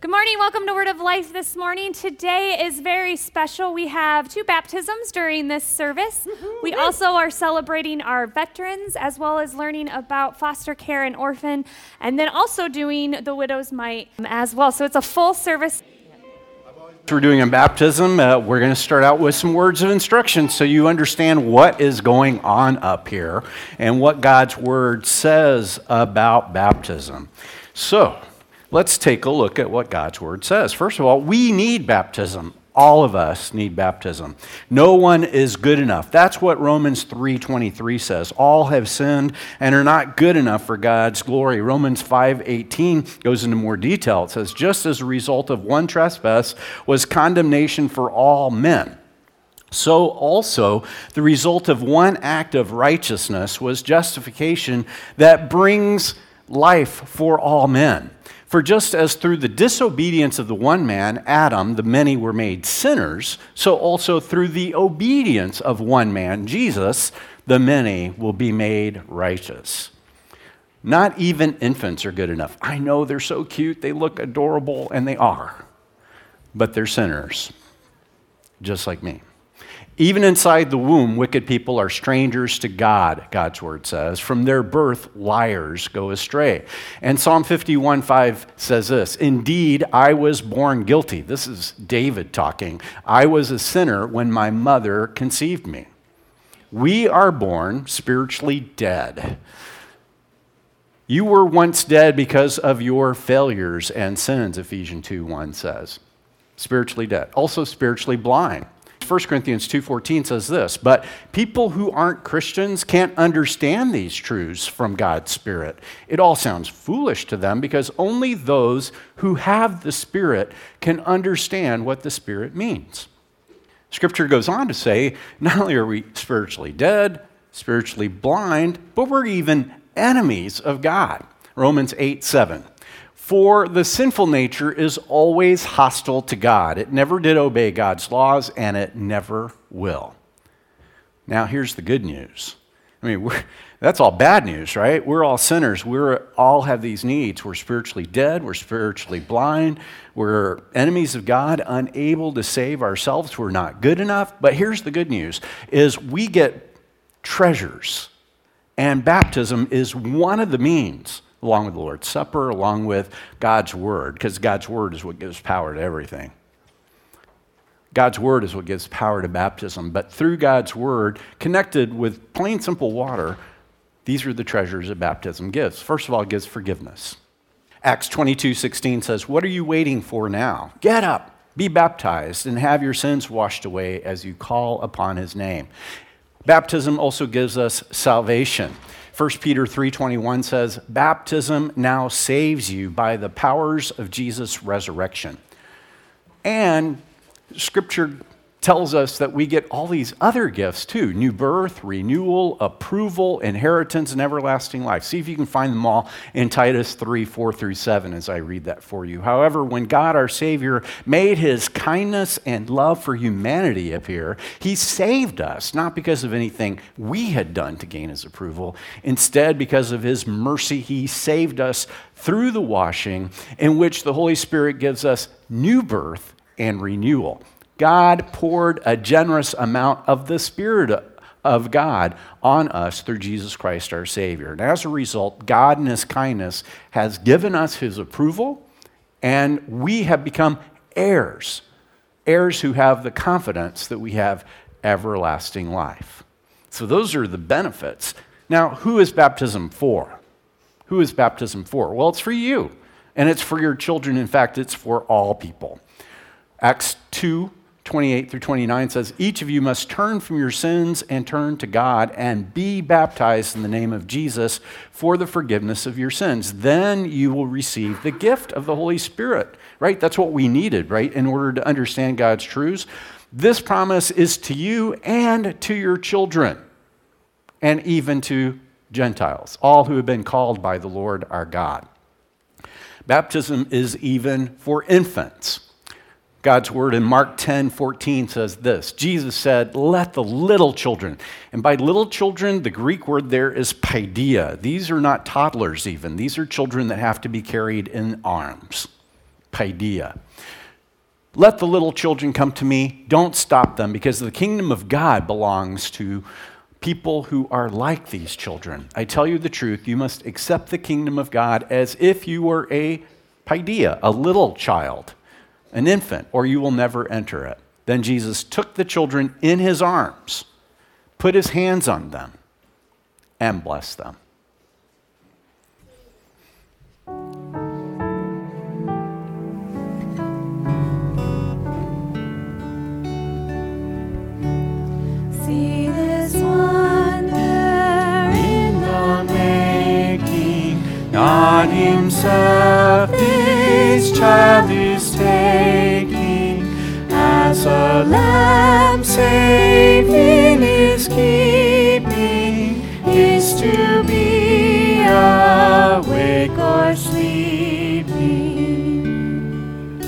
Good morning. Welcome to Word of Life this morning. Today is very special. We have 2 baptisms during this service. We also are celebrating our veterans as well as learning about foster care and orphan, and then also doing the widow's mite as well. So it's a full service. We're doing a baptism. We're going to start out with some words of instruction so you understand what is going on up here and what God's Word says about baptism. So, let's take a look at what God's Word says. First of all, we need baptism. All of us need baptism. No one is good enough. That's what Romans 3:23 says. All have sinned and are not good enough for God's glory. Romans 5:18 goes into more detail. It says, just as a result of one trespass was condemnation for all men, so also the result of one act of righteousness was justification that brings life for all men. For just as through the disobedience of the one man, Adam, the many were made sinners, so also through the obedience of one man, Jesus, the many will be made righteous. Not even infants are good enough. I know they're so cute, they look adorable, and they are. But they're sinners, just like me. Even inside the womb, wicked people are strangers to God, God's Word says. From their birth, liars go astray. And Psalm 51:5 says this, indeed, I was born guilty. This is David talking. I was a sinner when my mother conceived me. We are born spiritually dead. You were once dead because of your failures and sins, Ephesians 2:1 says. Spiritually dead. Also spiritually blind. 1 Corinthians 2:14 says this, but people who aren't Christians can't understand these truths from God's Spirit. It all sounds foolish to them because only those who have the Spirit can understand what the Spirit means. Scripture goes on to say, not only are we spiritually dead, spiritually blind, but we're even enemies of God. Romans 8:7. For the sinful nature is always hostile to God. It never did obey God's laws, and it never will. Now, here's the good news. That's all bad news, right? We're all sinners. We all have these needs. We're spiritually dead. We're spiritually blind. We're enemies of God, unable to save ourselves. We're not good enough. But here's the good news, is we get treasures. And baptism is one of the means, along with the Lord's Supper, along with God's Word, because God's Word is what gives power to everything. God's Word is what gives power to baptism, but through God's Word, connected with plain simple water, these are the treasures that baptism gives. First of all, it gives forgiveness. Acts 22:16 says, what are you waiting for now? Get up, be baptized, and have your sins washed away as you call upon His name. Baptism also gives us salvation. 1 Peter 3:21 says, baptism now saves you by the powers of Jesus' resurrection. And Scripture tells us that we get all these other gifts too, new birth, renewal, approval, inheritance, and everlasting life. See if you can find them all in Titus 3:4-7 as I read that for you. However, when God our Savior made His kindness and love for humanity appear, He saved us, not because of anything we had done to gain His approval. Instead, because of His mercy, He saved us through the washing in which the Holy Spirit gives us new birth and renewal. God poured a generous amount of the Spirit of God on us through Jesus Christ our Savior. And as a result, God in His kindness has given us His approval, and we have become heirs who have the confidence that we have everlasting life. So those are the benefits. Now, who is baptism for? Who is baptism for? Well, it's for you, and it's for your children. In fact, it's for all people. Acts 2:28-29 says, each of you must turn from your sins and turn to God and be baptized in the name of Jesus for the forgiveness of your sins. Then you will receive the gift of the Holy Spirit, right? That's what we needed, right, in order to understand God's truths. This promise is to you and to your children, and even to Gentiles, all who have been called by the Lord our God. Baptism is even for infants. God's Word in Mark 10:14 says this, Jesus said, let the little children, and by little children, the Greek word there is paideia. These are not toddlers even. These are children that have to be carried in arms. paideia. Let the little children come to me. Don't stop them, because the kingdom of God belongs to people who are like these children. I tell you the truth, you must accept the kingdom of God as if you were a paideia, a little child, an infant, or you will never enter it. Then Jesus took the children in his arms, put his hands on them, and blessed them. See this wonder in the making. God himself this child is taking, as a lamb safe in his keeping, is to be awake or sleeping.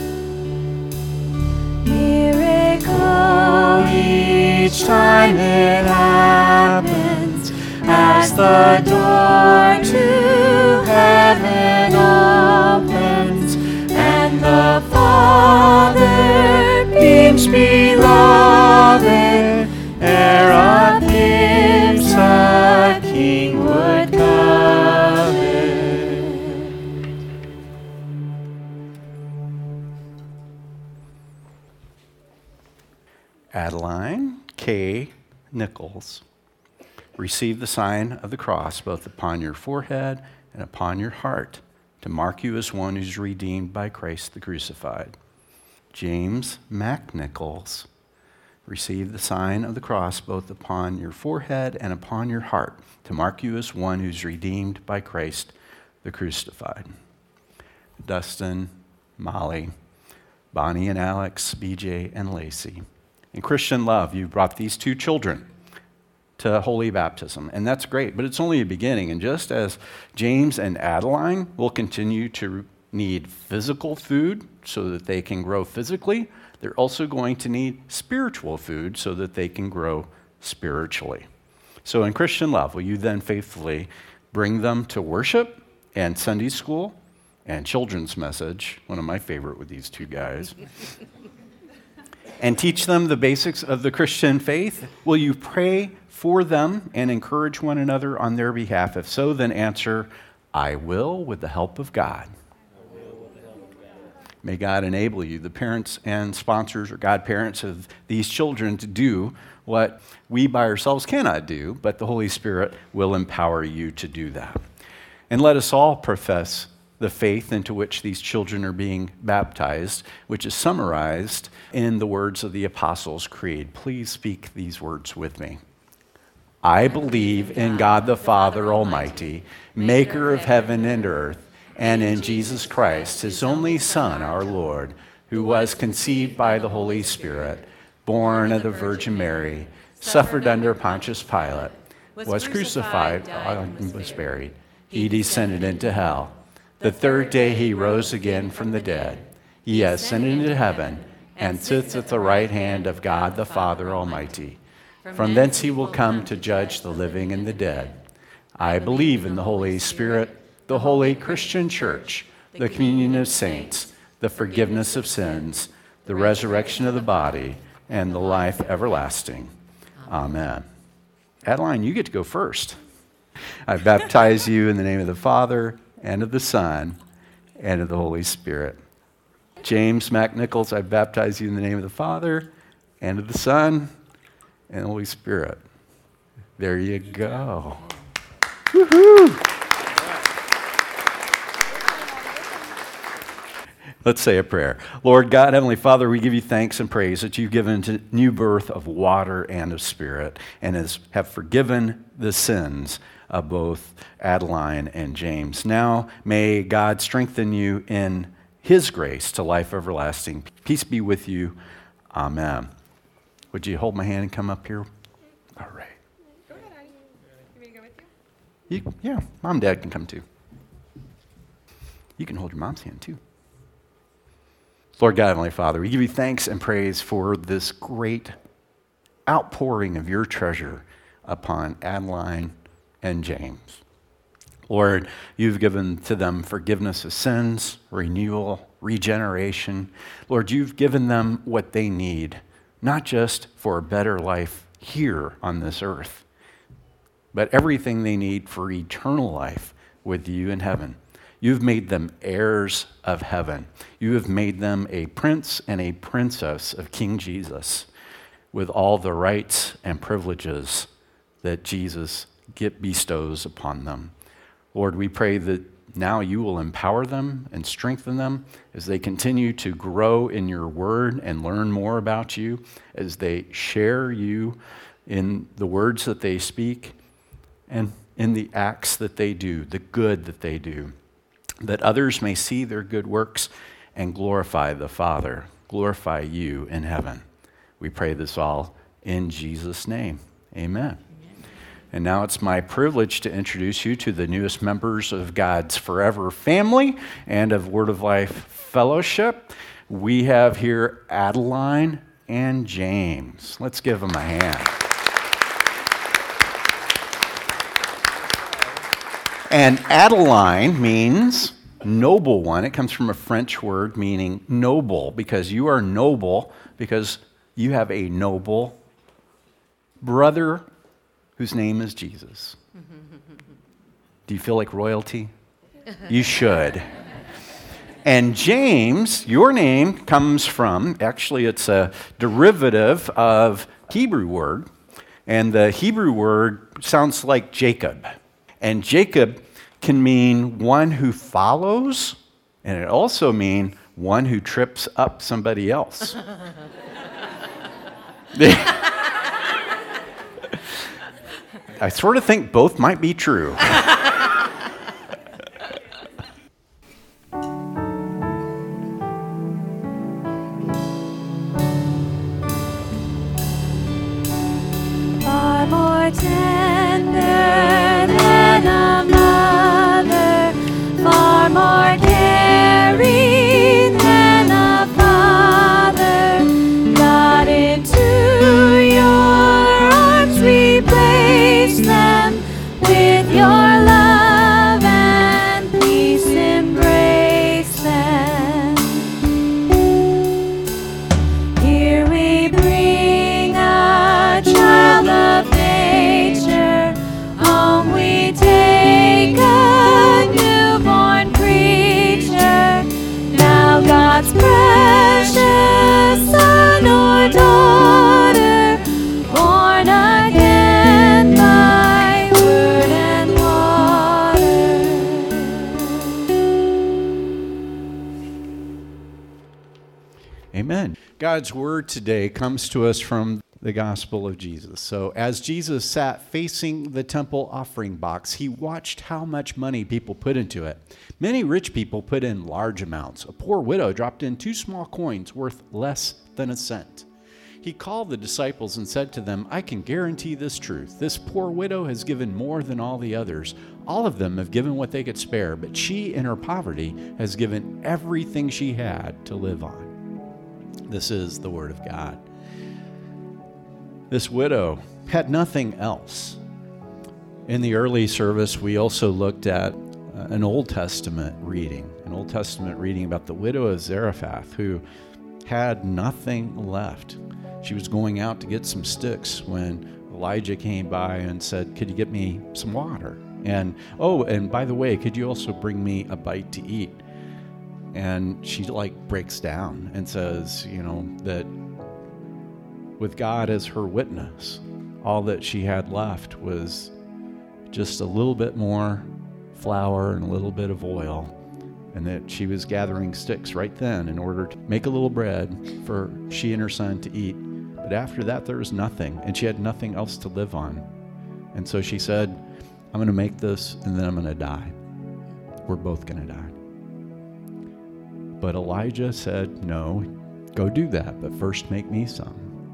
Miracle each time it happens, as the door to heaven opens, and the Father beams beloved, ere of gifts a king would covet. Adeline K. Nichols, receive the sign of the cross both upon your forehead and upon your heart, to mark you as one who's redeemed by Christ the crucified. James Mac Nichols, receive the sign of the cross both upon your forehead and upon your heart, to mark you as one who's redeemed by Christ the crucified. Dustin, Molly, Bonnie and Alex, BJ and Lacey. In Christian love, you brought these two children to holy baptism, and that's great, but it's only a beginning. And just as James and Adeline will continue to need physical food so that they can grow physically, they're also going to need spiritual food so that they can grow spiritually. So in Christian love, will you then faithfully bring them to worship and Sunday school and children's message, one of my favorite with these two guys, and teach them the basics of the Christian faith? Will you pray for them and encourage one another on their behalf? If so, then answer, I will, with the help of God. May God enable you, the parents and sponsors or godparents of these children, to do what we by ourselves cannot do, but the Holy Spirit will empower you to do that. And let us all profess the faith into which these children are being baptized, which is summarized in the words of the Apostles' Creed. Please speak these words with me. I believe in God the Father Almighty, maker of heaven and earth, and in Jesus Christ, his only Son, our Lord, who was conceived by the Holy Spirit, born of the Virgin Mary, suffered under Pontius Pilate, was crucified, and was buried. He descended into hell. The third day he rose again from the dead. He ascended into heaven and sits at the right hand of God the Father Almighty. From thence he will come to judge the living and the dead. I believe in the Holy Spirit, the holy Christian church, the communion of saints, the forgiveness of sins, the resurrection of the body, and the life everlasting. Amen. Adeline, you get to go first. I baptize you in the name of the Father, and of the Son, and of the Holy Spirit. James Mac Nichols, I baptize you in the name of the Father, and of the Son, and the Holy Spirit. There you go. Woo-hoo. Let's say a prayer. Lord God, Heavenly Father, we give you thanks and praise that you've given to new birth of water and of spirit, and have forgiven the sins of both Adeline and James. Now may God strengthen you in his grace to life everlasting. Peace be with you. Amen. Would you hold my hand and come up here? All right. Go ahead, Addie. You want me to go with you? Yeah, Mom and Dad can come too. You can hold your mom's hand too. Lord God, Heavenly Father, we give you thanks and praise for this great outpouring of your treasure upon Adeline and James. Lord, you've given to them forgiveness of sins, renewal regeneration. Lord, you've given them what they need, not just for a better life here on this earth, but everything they need for eternal life with you in heaven. You've made them heirs of heaven. You have made them a prince and a princess of King Jesus with all the rights and privileges that Jesus bestows upon them. Lord, we pray that now you will empower them and strengthen them as they continue to grow in your word and learn more about you, as they share you in the words that they speak and in the acts that they do, the good that they do, that others may see their good works and glorify the Father, glorify you in heaven. We pray this all in Jesus' name. Amen. And now it's my privilege to introduce you to the newest members of God's Forever family and of Word of Life Fellowship. We have here Adeline and James. Let's give them a hand. And Adeline means noble one. It comes from a French word meaning noble, because you are noble because you have a noble brother whose name is Jesus. Do you feel like royalty? You should. And James, your name comes from, actually it's a derivative of Hebrew word, and the Hebrew word sounds like Jacob. And Jacob can mean one who follows, and it also means one who trips up somebody else. I sort of think both might be true. Far more tender than a mother, far more caring than a father, God, into your arms we place them, with your love and peace embrace them. Here we bring a child of nature, home we take a newborn creature, now God's precious son or daughter, born again by word and water. Amen. God's word today comes to us from the gospel of Jesus. So as Jesus sat facing the temple offering box, he watched how much money people put into it. Many rich people put in large amounts. A poor widow dropped in 2 small coins worth less than a cent. He called the disciples and said to them, I can guarantee this truth. This poor widow has given more than all the others. All of them have given what they could spare, but she, in her poverty, has given everything she had to live on. This is the word of God. This widow had nothing else. In the early service, we also looked at an Old Testament reading about the widow of Zarephath, who had nothing left. She was going out to get some sticks when Elijah came by and said, could you get me some water? And by the way, could you also bring me a bite to eat? And she breaks down and says, that with God as her witness, all that she had left was just a little bit more flour and a little bit of oil, and that she was gathering sticks right then in order to make a little bread for she and her son to eat. But after that, there was nothing, and she had nothing else to live on. And so she said, I'm going to make this, and then I'm going to die. We're both going to die. But Elijah said, no, go do that, but first make me some.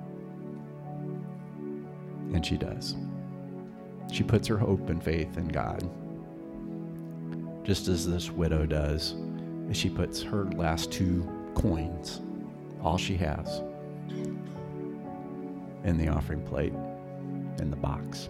And she does. She puts her hope and faith in God, just as this widow does, as she puts her last 2 coins, all she has, in the offering plate, in the box.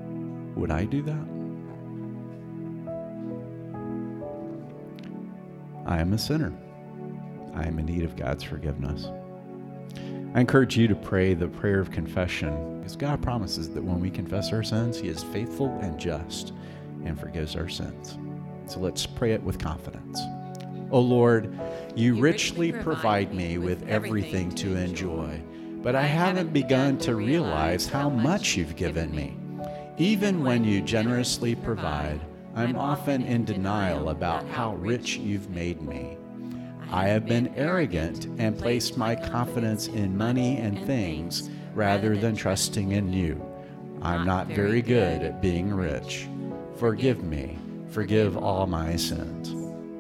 Would I do that? I am a sinner. I am in need of God's forgiveness. I encourage you to pray the prayer of confession, because God promises that when we confess our sins, He is faithful and just and forgives our sins. So let's pray it with confidence. O Lord, you richly provide me with everything to enjoy, but I haven't begun to realize how much you've given me. Even when you generously provide, I'm often in denial about how rich you've made me. I have been arrogant and placed my confidence in money and things rather than trusting in you. I'm not very good at being rich. Forgive me. Forgive all my sins.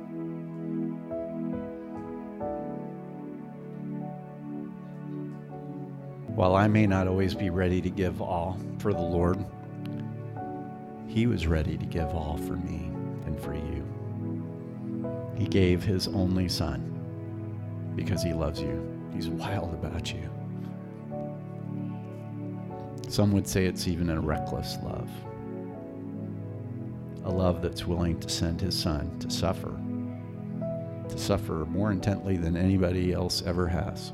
While I may not always be ready to give all for the Lord, He was ready to give all for me and for you. He gave His only Son because He loves you. He's wild about you. Some would say it's even a reckless love. A love that's willing to send His Son to suffer more intently than anybody else ever has.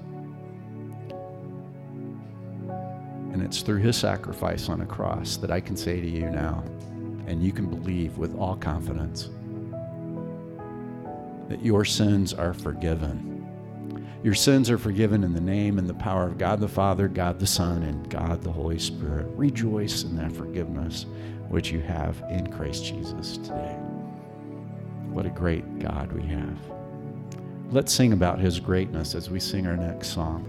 And it's through His sacrifice on a cross that I can say to you now, and you can believe with all confidence, that your sins are forgiven. Your sins are forgiven in the name and the power of God the Father, God the Son, and God the Holy Spirit. Rejoice in that forgiveness which you have in Christ Jesus today. What a great God we have. Let's sing about His greatness as we sing our next song.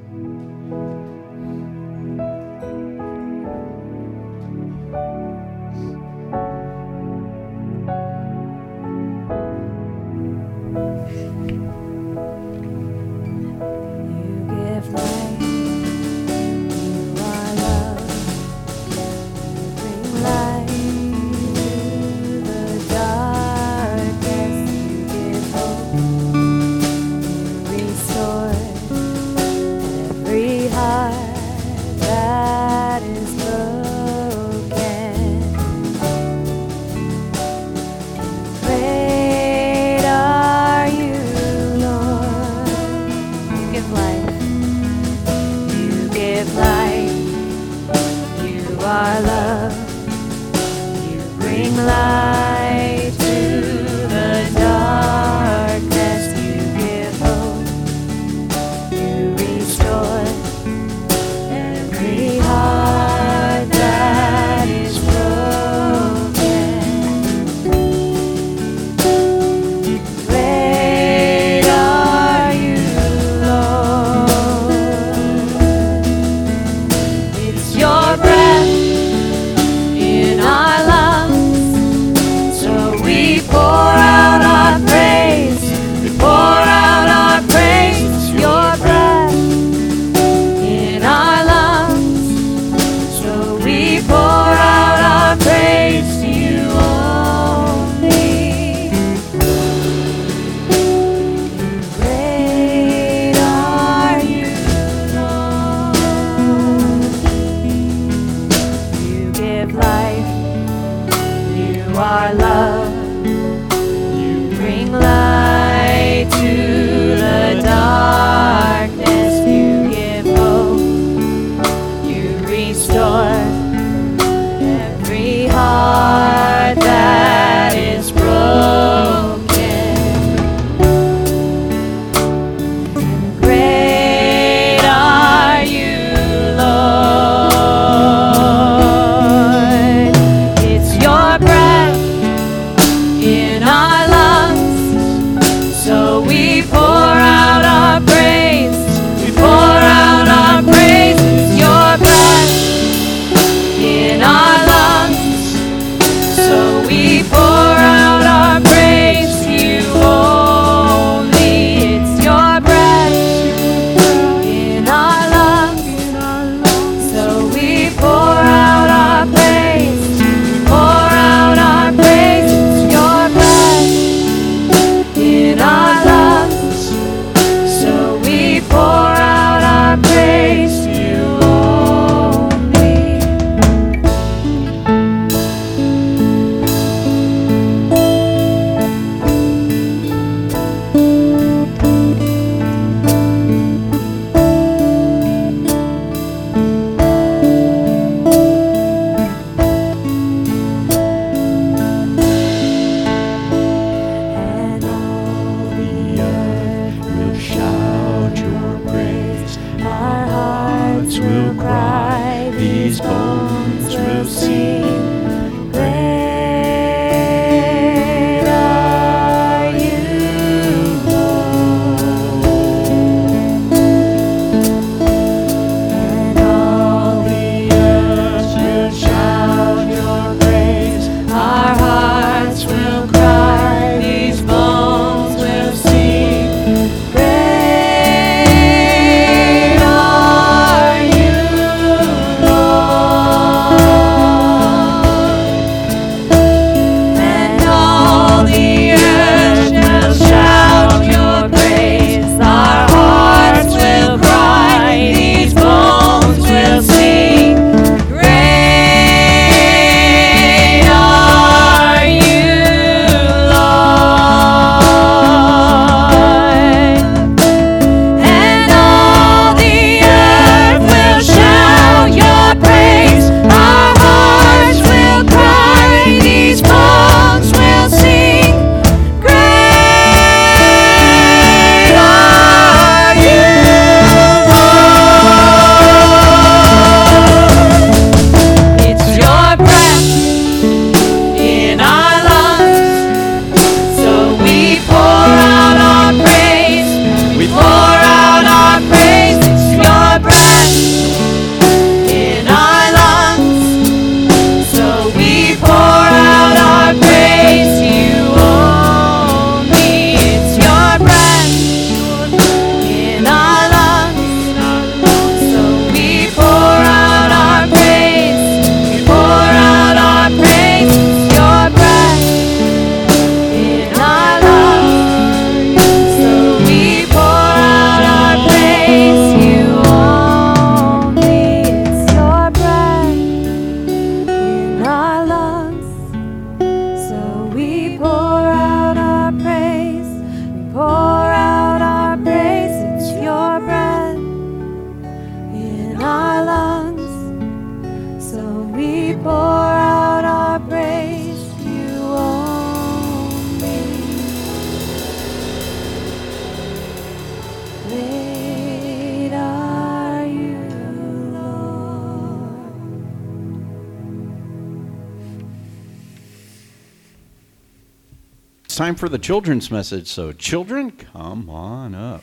time for the children's message. So children, come on up.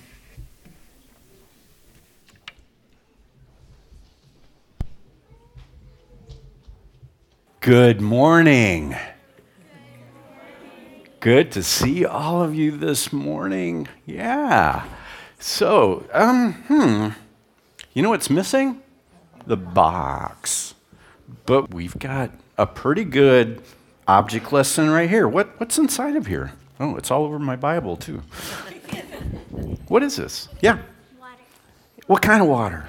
Good morning. Good to see all of you this morning. Yeah. So, you know what's missing? The box. But we've got a pretty good object lesson right here. What's inside of here? Oh, it's all over my Bible too. What is this? Yeah. Water. What kind of water?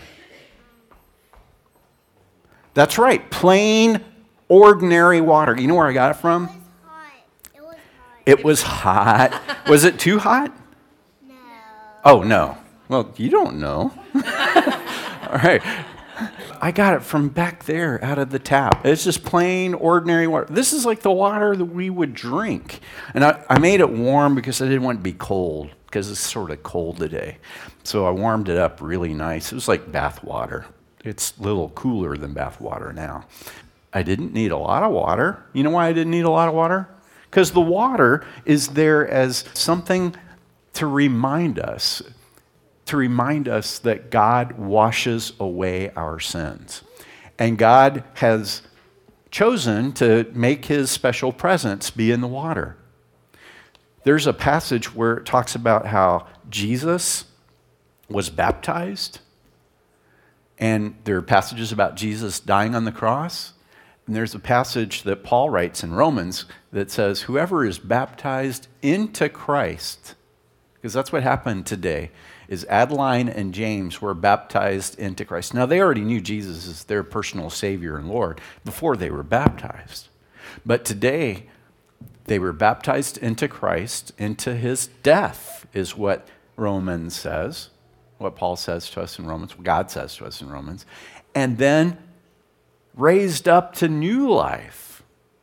That's right. Plain, ordinary water. You know where I got it from? It was hot. Was it too hot? No. Oh, no. Well, you don't know. All right. I got it from back there out of the tap. It's just plain, ordinary water. This is like the water that we would drink. And I made it warm because I didn't want it to be cold, because it's sort of cold today. So I warmed it up really nice. It was like bath water. It's a little cooler than bath water now. I didn't need a lot of water. You know why I didn't need a lot of water? Because the water is there as something to remind us that God washes away our sins. And God has chosen to make his special presence be in the water. There's a passage where it talks about how Jesus was baptized, and there are passages about Jesus dying on the cross. And there's a passage that Paul writes in Romans that says, whoever is baptized into Christ, because that's what happened today, is Adeline and James were baptized into Christ. Now, they already knew Jesus as their personal Savior and Lord before they were baptized. But today, they were baptized into Christ, into his death, is what Romans says, what Paul says to us in Romans, what God says to us in Romans. And then raised up to new life.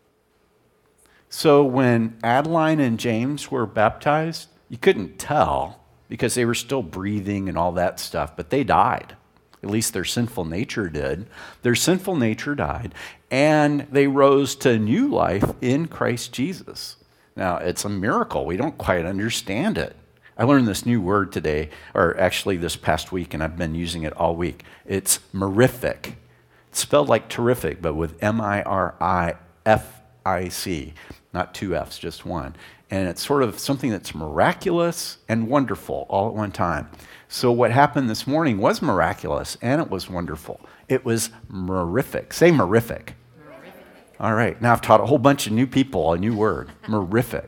So when Adeline and James were baptized, you couldn't tell because they were still breathing and all that stuff, but they died. At least their sinful nature did. Their sinful nature died, and they rose to new life in Christ Jesus. Now, it's a miracle. We don't quite understand it. I learned this new word today, or actually this past week, and I've been using it all week. It's mirific. It's spelled like terrific, but with M-I-R-I-F-I-C. Not two F's, just one. And it's sort of something that's miraculous and wonderful all at one time. So what happened this morning was miraculous and it was wonderful. It was mirific. Say mirific. All right. Now I've taught a whole bunch of new people a new word. Mirific.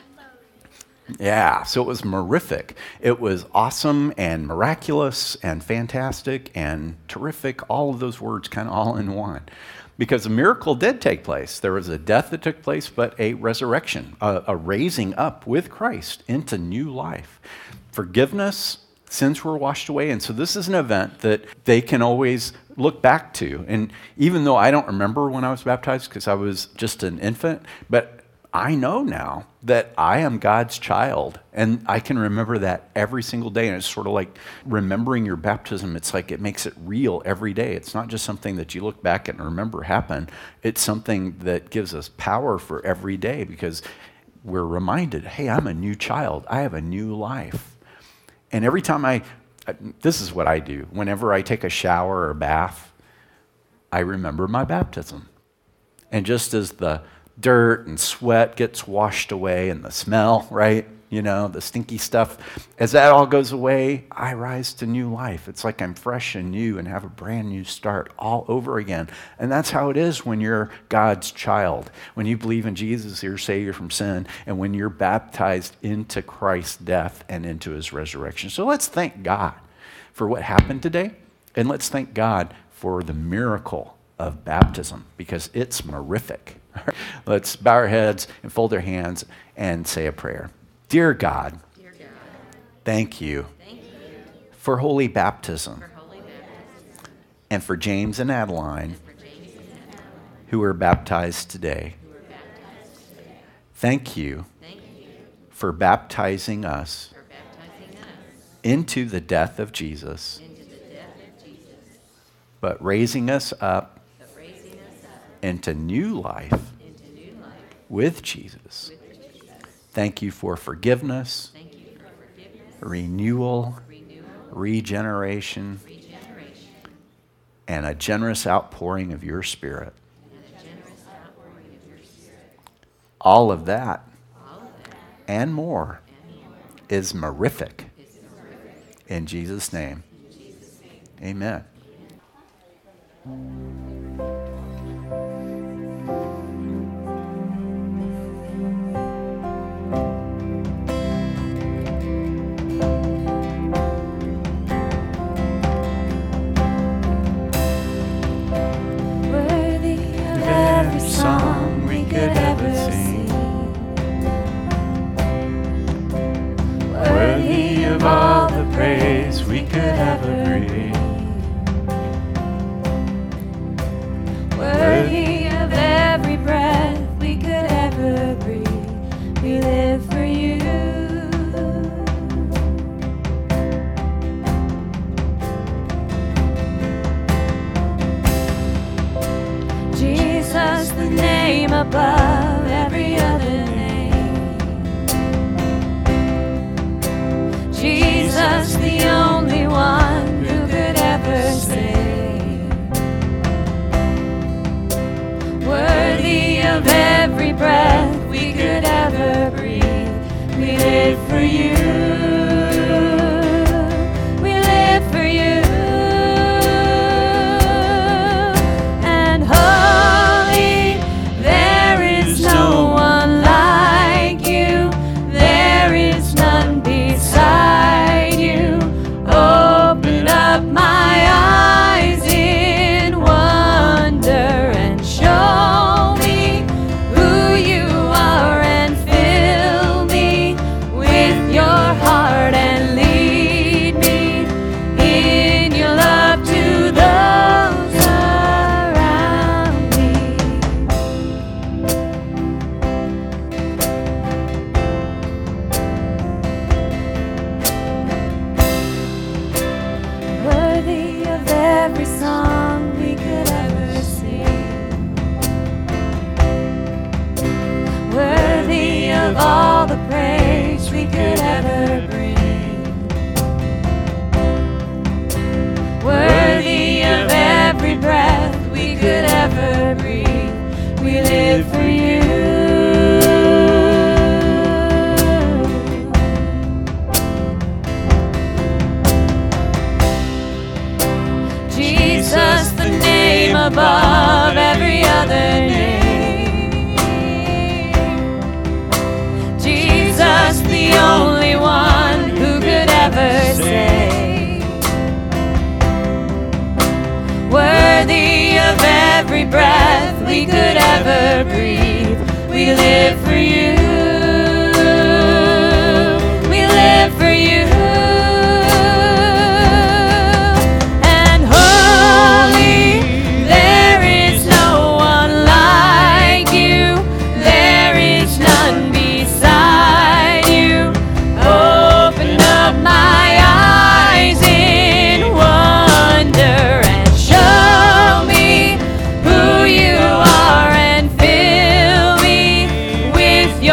Yeah, so it was mirific. It was awesome and miraculous and fantastic and terrific, all of those words kind of all in one. Because a miracle did take place. There was a death that took place, but a resurrection, a raising up with Christ into new life. Forgiveness, sins were washed away, and so this is an event that they can always look back to. And even though I don't remember when I was baptized because I was just an infant, but I know now that I am God's child, and I can remember that every single day, and it's sort of like remembering your baptism. It's like it makes it real every day. It's not just something that you look back and remember happened. It's something that gives us power for every day because we're reminded, hey, I'm a new child. I have a new life. And every time this is what I do. Whenever I take a shower or a bath, I remember my baptism. And just as the dirt and sweat gets washed away and the smell, right? You know, the stinky stuff. As that all goes away, I rise to new life. It's like I'm fresh and new and have a brand new start all over again. And that's how it is when you're God's child. When you believe in Jesus, your Savior from sin, and when you're baptized into Christ's death and into his resurrection. So let's thank God for what happened today, and let's thank God for the miracle of baptism because it's mirific. Let's bow our heads and fold our hands and say a prayer. Dear God, thank you for holy baptism and for James and Adeline who were baptized today. Thank you for baptizing us into the death of Jesus, but raising us up into new life with Jesus. Thank you for forgiveness, renewal, regeneration, and a generous outpouring of your Spirit. All of that and more is mirific. In Jesus' name, amen. Song we could ever sing, worthy of all the praise we could ever breathe, worthy of every breath we could ever breathe. We live for you. Jesus, the name above every other name. Jesus, the only one who could ever save. Worthy of every breath we could ever breathe. We live for you. We live for you. Above every other name. Jesus, the only one who could ever save. Worthy of every breath we could ever breathe. We live for you. We live for you. With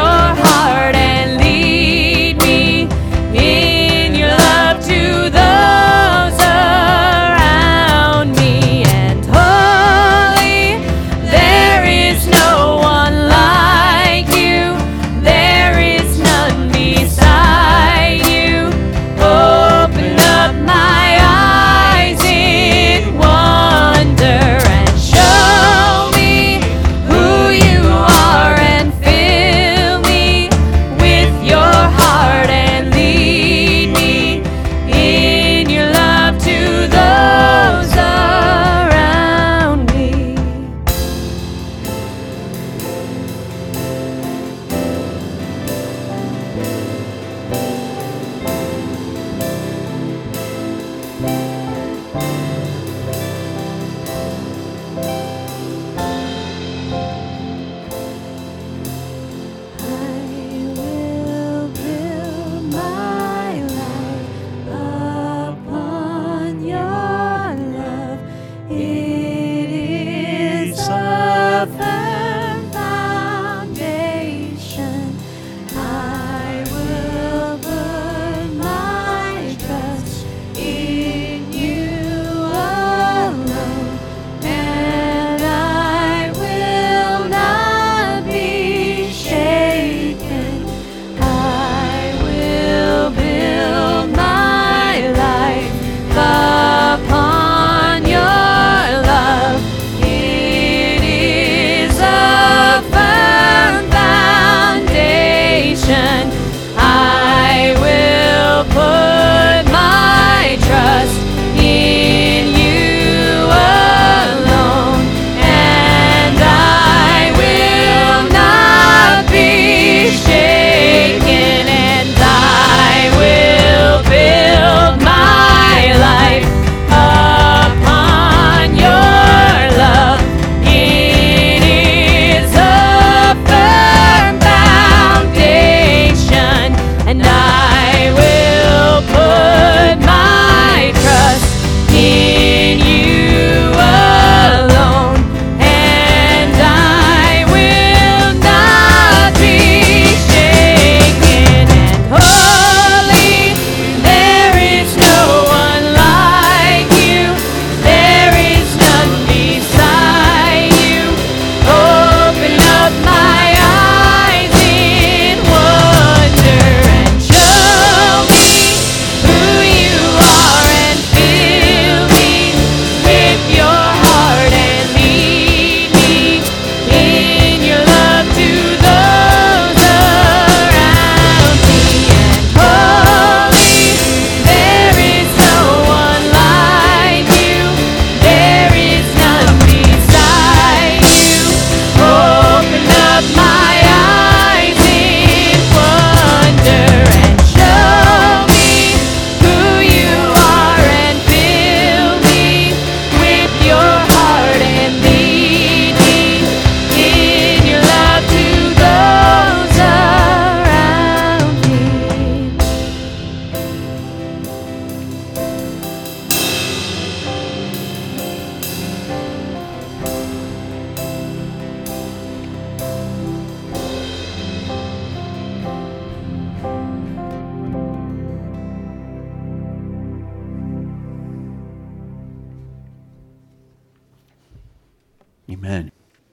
Amen.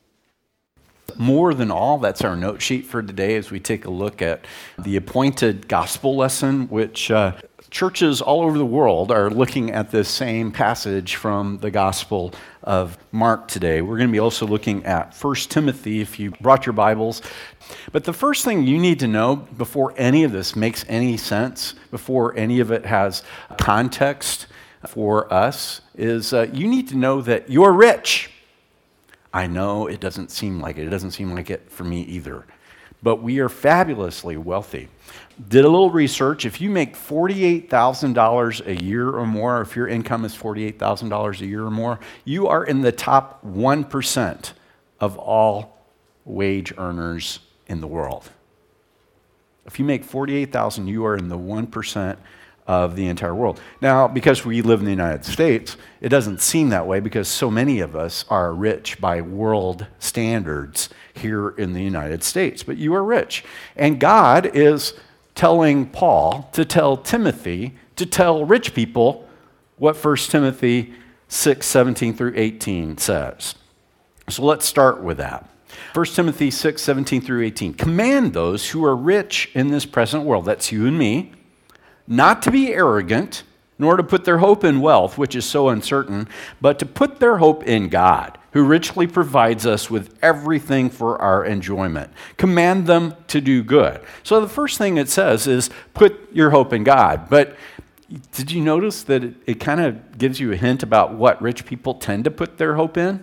More than all, that's our note sheet for today as we take a look at the appointed gospel lesson, which churches all over the world are looking at this same passage from the Gospel of Mark today. We're going to be also looking at 1 Timothy if you brought your Bibles. But the first thing you need to know before any of this makes any sense, before any of it has context for us, is you need to know that you're rich. I know it doesn't seem like it. It doesn't seem like it for me either. But we are fabulously wealthy. Did a little research. If you make $48,000 a year or more, if your income is $48,000 a year or more, you are in the top 1% of all wage earners in the world. If you make $48,000, you are in the 1% of the entire world. Now, because we live in the United States, it doesn't seem that way because so many of us are rich by world standards here in the United States. But you are rich. And God is telling Paul to tell Timothy to tell rich people what 1 Timothy 6:17 through 18 says. So let's start with that. 1 Timothy 6:17 through 18. Command those who are rich in this present world, that's you and me, not to be arrogant, nor to put their hope in wealth, which is so uncertain, but to put their hope in God, who richly provides us with everything for our enjoyment. Command them to do good. So the first thing it says is put your hope in God. But did you notice that it kind of gives you a hint about what rich people tend to put their hope in?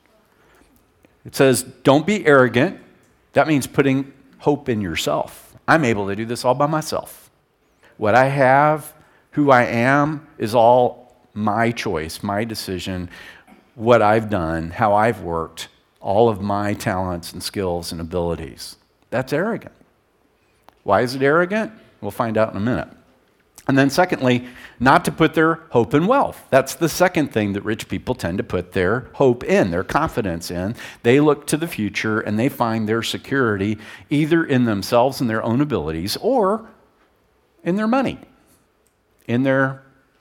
It says, don't be arrogant. That means putting hope in yourself. I'm able to do this all by myself. What I have, who I am, is all my choice, my decision, what I've done, how I've worked, all of my talents and skills and abilities. That's arrogant. Why is it arrogant? We'll find out in a minute. And then secondly, not to put their hope in wealth. That's the second thing that rich people tend to put their hope in, their confidence in. They look to the future and they find their security either in themselves and their own abilities or in their money, in their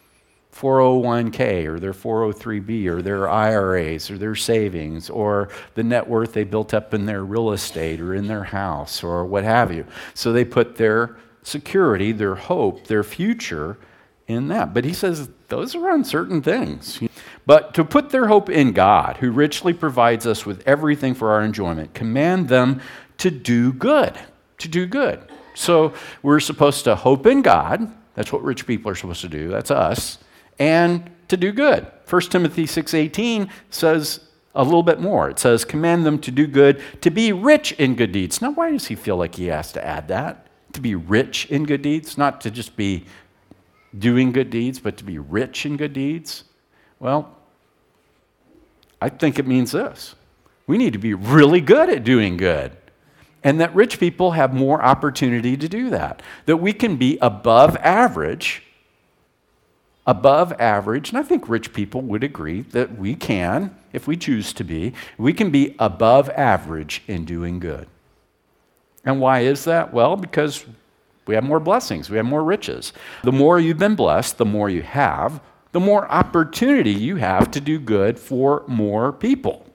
401k or their 403b or their IRAs or their savings or the net worth they built up in their real estate or in their house or what have you. So they put their security, their hope, their future in that. But he says those are uncertain things. But to put their hope in God, who richly provides us with everything for our enjoyment, command them to do good, to do good. So we're supposed to hope in God. That's what rich people are supposed to do. That's us. And to do good. 1 Timothy 6:18 says a little bit more. It says, command them to do good, to be rich in good deeds. Now, why does he feel like he has to add that? To be rich in good deeds? Not to just be doing good deeds, but to be rich in good deeds? Well, I think it means this. We need to be really good at doing good. And that rich people have more opportunity to do that. That we can be above average, and I think rich people would agree that we can, if we choose to be, we can be above average in doing good. And why is that? Well, because we have more blessings, we have more riches. The more you've been blessed, the more you have, the more opportunity you have to do good for more people.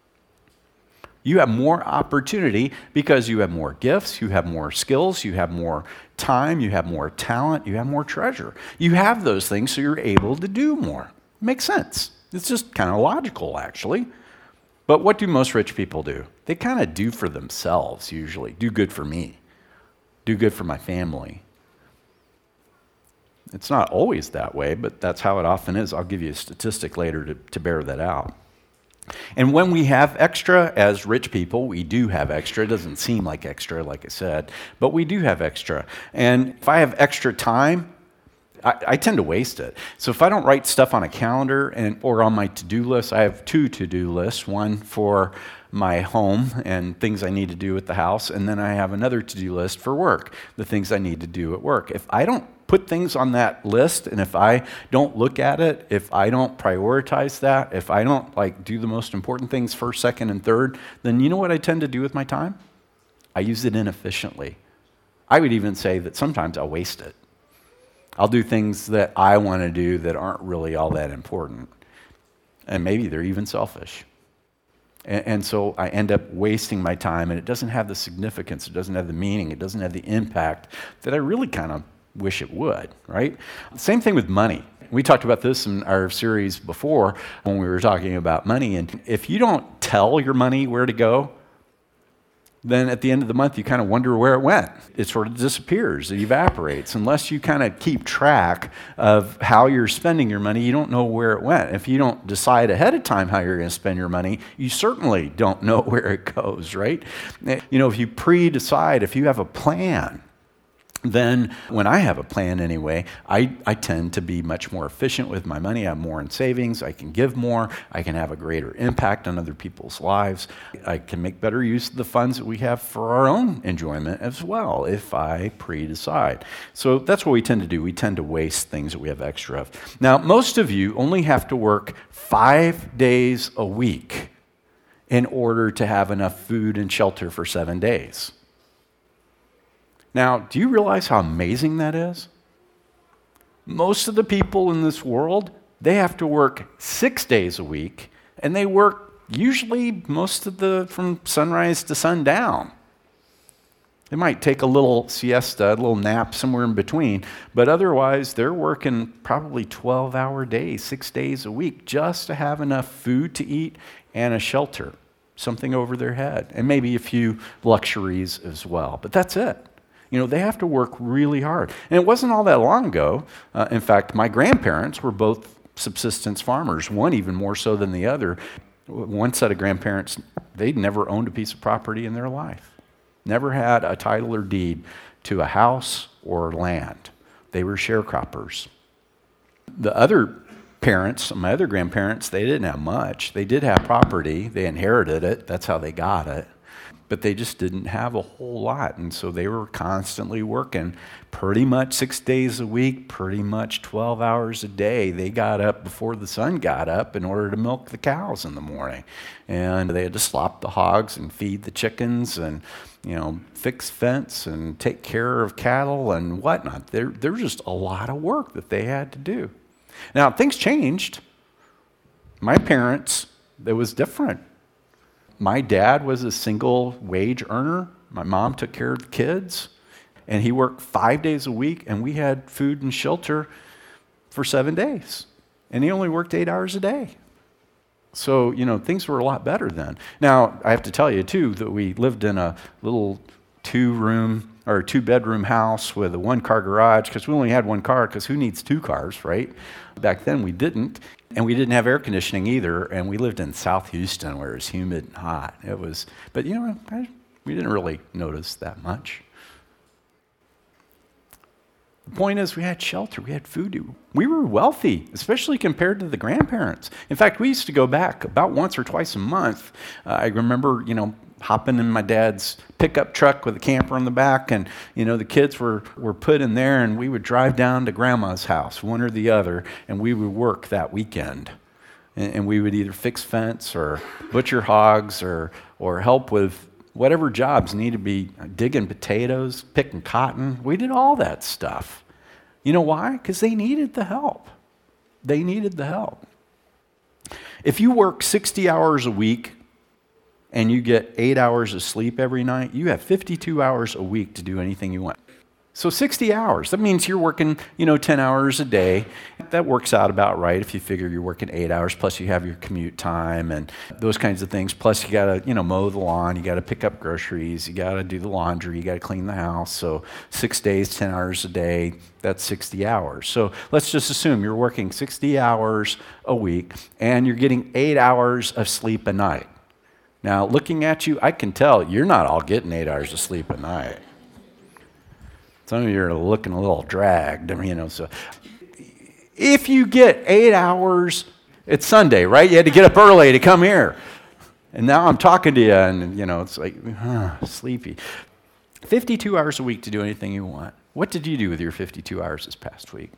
You have more opportunity because you have more gifts, you have more skills, you have more time, you have more talent, you have more treasure. You have those things so you're able to do more. Makes sense. It's just kind of logical, actually. But what do most rich people do? They kind of do for themselves, usually. Do good for me. Do good for my family. It's not always that way, but that's how it often is. I'll give you a statistic later to bear that out. And when we have extra, as rich people, we do have extra. It doesn't seem like extra, like I said, but we do have extra. And if I have extra time, I tend to waste it. So if I don't write stuff on a calendar or on my to-do list, I have two to-do lists, one for my home and things I need to do at the house, and then I have another to-do list for work, the things I need to do at work. If I don't put things on that list, and if I don't look at it, if I don't prioritize that, if I don't do the most important things first, second, and third, then you know what I tend to do with my time? I use it inefficiently. I would even say that sometimes I'll waste it. I'll do things that I want to do that aren't really all that important. And maybe they're even selfish. And so I end up wasting my time, and it doesn't have the significance, it doesn't have the meaning, it doesn't have the impact that I really kind of wish it would, right? Same thing with money. We talked about this in our series before when we were talking about money, and if you don't tell your money where to go, then at the end of the month, you kind of wonder where it went. It sort of disappears, it evaporates. Unless you kind of keep track of how you're spending your money, you don't know where it went. If you don't decide ahead of time how you're going to spend your money, you certainly don't know where it goes, right? You know, if you pre-decide, if you have a plan, then when I have a plan anyway, I tend to be much more efficient with my money. I have more in savings. I can give more. I can have a greater impact on other people's lives. I can make better use of the funds that we have for our own enjoyment as well if I pre-decide. So that's what we tend to do. We tend to waste things that we have extra of. Now, most of you only have to work 5 days a week in order to have enough food and shelter for 7 days. Now, do you realize how amazing that is? Most of the people in this world, they have to work 6 days a week, and they work usually from sunrise to sundown. They might take a little siesta, a little nap somewhere in between, but otherwise they're working probably 12-hour days, 6 days a week, just to have enough food to eat and a shelter, something over their head, and maybe a few luxuries as well. But that's it. You know, they have to work really hard. And it wasn't all that long ago. In fact, my grandparents were both subsistence farmers, one even more so than the other. One set of grandparents, they'd never owned a piece of property in their life, never had a title or deed to a house or land. They were sharecroppers. The other parents, my other grandparents, they didn't have much. They did have property. They inherited it. That's how they got it. But they just didn't have a whole lot. And so they were constantly working pretty much 6 days a week, pretty much 12 hours a day. They got up before the sun got up in order to milk the cows in the morning. And they had to slop the hogs and feed the chickens and, you know, fix fence and take care of cattle and whatnot. There was just a lot of work that they had to do. Now, things changed. My parents, it was different. My dad was a single wage earner. My mom took care of the kids, and he worked 5 days a week, and we had food and shelter for 7 days. And he only worked 8 hours a day. So, you know, things were a lot better then. Now, I have to tell you, too, that we lived in a little two-bedroom house with a one-car garage, because we only had one car, because who needs two cars, right? Back then we didn't. And we didn't have air conditioning either, and we lived in South Houston where it was humid and hot. But you know, we didn't really notice that much. The point is, we had shelter, we had food. We were wealthy, especially compared to the grandparents. In fact, we used to go back about once or twice a month. I remember, you know, hopping in my dad's pickup truck with a camper on the back, and you know the kids were put in there, and we would drive down to grandma's house, one or the other, and we would work that weekend. And we would either fix fence or butcher hogs or help with whatever jobs needed to be, digging potatoes, picking cotton. We did all that stuff. You know why? Because they needed the help. They needed the help. If you work 60 hours a week, and you get 8 hours of sleep every night, you have 52 hours a week to do anything you want. So 60 hours, that means you're working, 10 hours a day. That works out about right if you figure you're working 8 hours, plus you have your commute time and those kinds of things. Plus you gotta, mow the lawn, you gotta pick up groceries, you gotta do the laundry, you gotta clean the house. So 6 days, 10 hours a day, that's 60 hours. So let's just assume you're working 60 hours a week and you're getting 8 hours of sleep a night. Now, looking at you, I can tell you're not all getting 8 hours of sleep a night. Some of you are looking a little dragged, so if you get 8 hours, it's Sunday, right? You had to get up early to come here. And now I'm talking to you, and, it's like, sleepy. 52 hours a week to do anything you want. What did you do with your 52 hours this past week?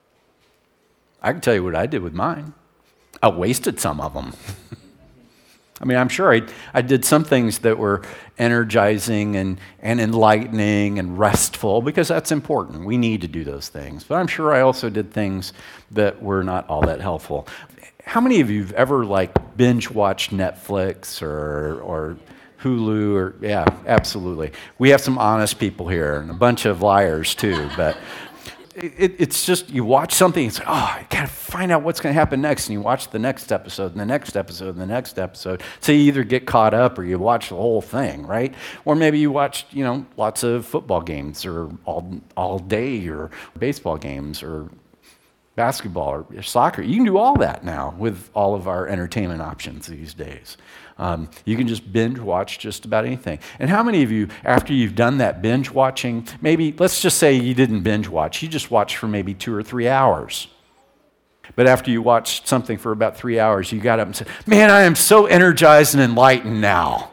I can tell you what I did with mine. I wasted some of them. I mean, I'm sure I did some things that were energizing and enlightening and restful because that's important. We need to do those things. But I'm sure I also did things that were not all that helpful. How many of you have ever binge watched Netflix or Hulu or, yeah, absolutely. We have some honest people here and a bunch of liars too, but it's just, you watch something, it's like, oh, I gotta find out what's gonna happen next, and you watch the next episode, and the next episode, and the next episode. So you either get caught up or you watch the whole thing, right? Or maybe you watch, lots of football games or all day or baseball games or basketball or soccer. You can do all that now with all of our entertainment options these days. You can just binge watch just about anything. And how many of you, after you've done that binge watching, maybe, let's just say you didn't binge watch, you just watched for maybe 2 or 3 hours. But after you watched something for about 3 hours, you got up and said, man, I am so energized and enlightened now.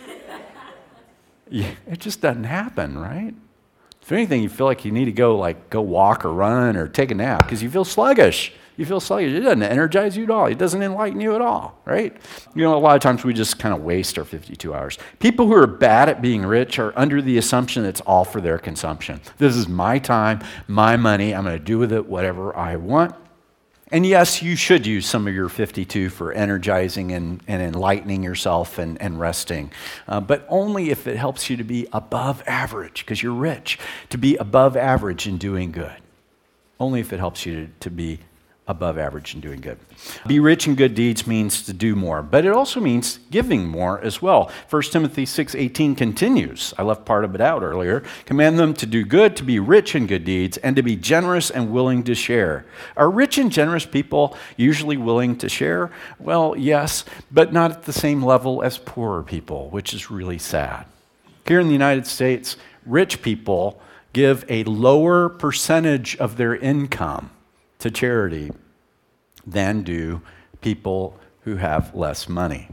Yeah, it just doesn't happen, right? If anything, you feel like you need to go walk or run or take a nap because you feel sluggish. You feel sluggish. It doesn't energize you at all. It doesn't enlighten you at all, right? A lot of times we just kind of waste our 52 hours. People who are bad at being rich are under the assumption it's all for their consumption. This is my time, my money. I'm going to do with it whatever I want. And yes, you should use some of your 52 for energizing and enlightening yourself and resting, but only if it helps you to be above average, because you're rich, to be above average in doing good. Only if it helps you to be above average in doing good. Be rich in good deeds means to do more, but it also means giving more as well. 1 Timothy 6:18 continues. I left part of it out earlier. Command them to do good, to be rich in good deeds, and to be generous and willing to share. Are rich and generous people usually willing to share? Well, yes, but not at the same level as poorer people, which is really sad. Here in the United States, rich people give a lower percentage of their income to charity than do people who have less money.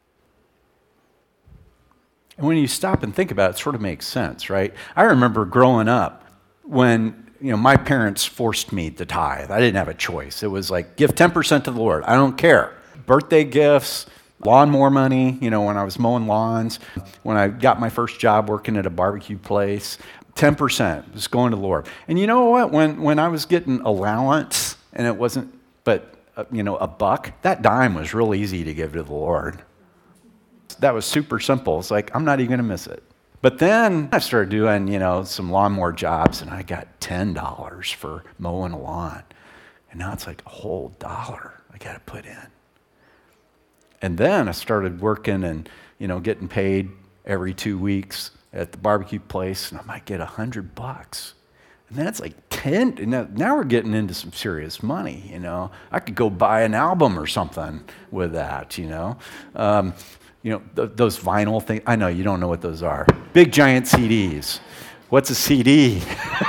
And when you stop and think about it, it sort of makes sense, right? I remember growing up when my parents forced me to tithe. I didn't have a choice. It was like, give 10% to the Lord. I don't care. Birthday gifts, lawnmower money, when I was mowing lawns, when I got my first job working at a barbecue place, 10% was going to the Lord. And you know what? When I was getting allowance, and it wasn't but a buck, that dime was real easy to give to the Lord. That was super simple. It's like, I'm not even going to miss it. But then I started doing, some lawnmower jobs, and I got $10 for mowing a lawn. And now it's like a whole $1 I got to put in. And then I started working and, getting paid every 2 weeks at the barbecue place, and I might get $100. And then it's like 10, and now we're getting into some serious money, I could go buy an album or something with that, those vinyl things. I know you don't know what those are. Big giant CDs. What's a CD?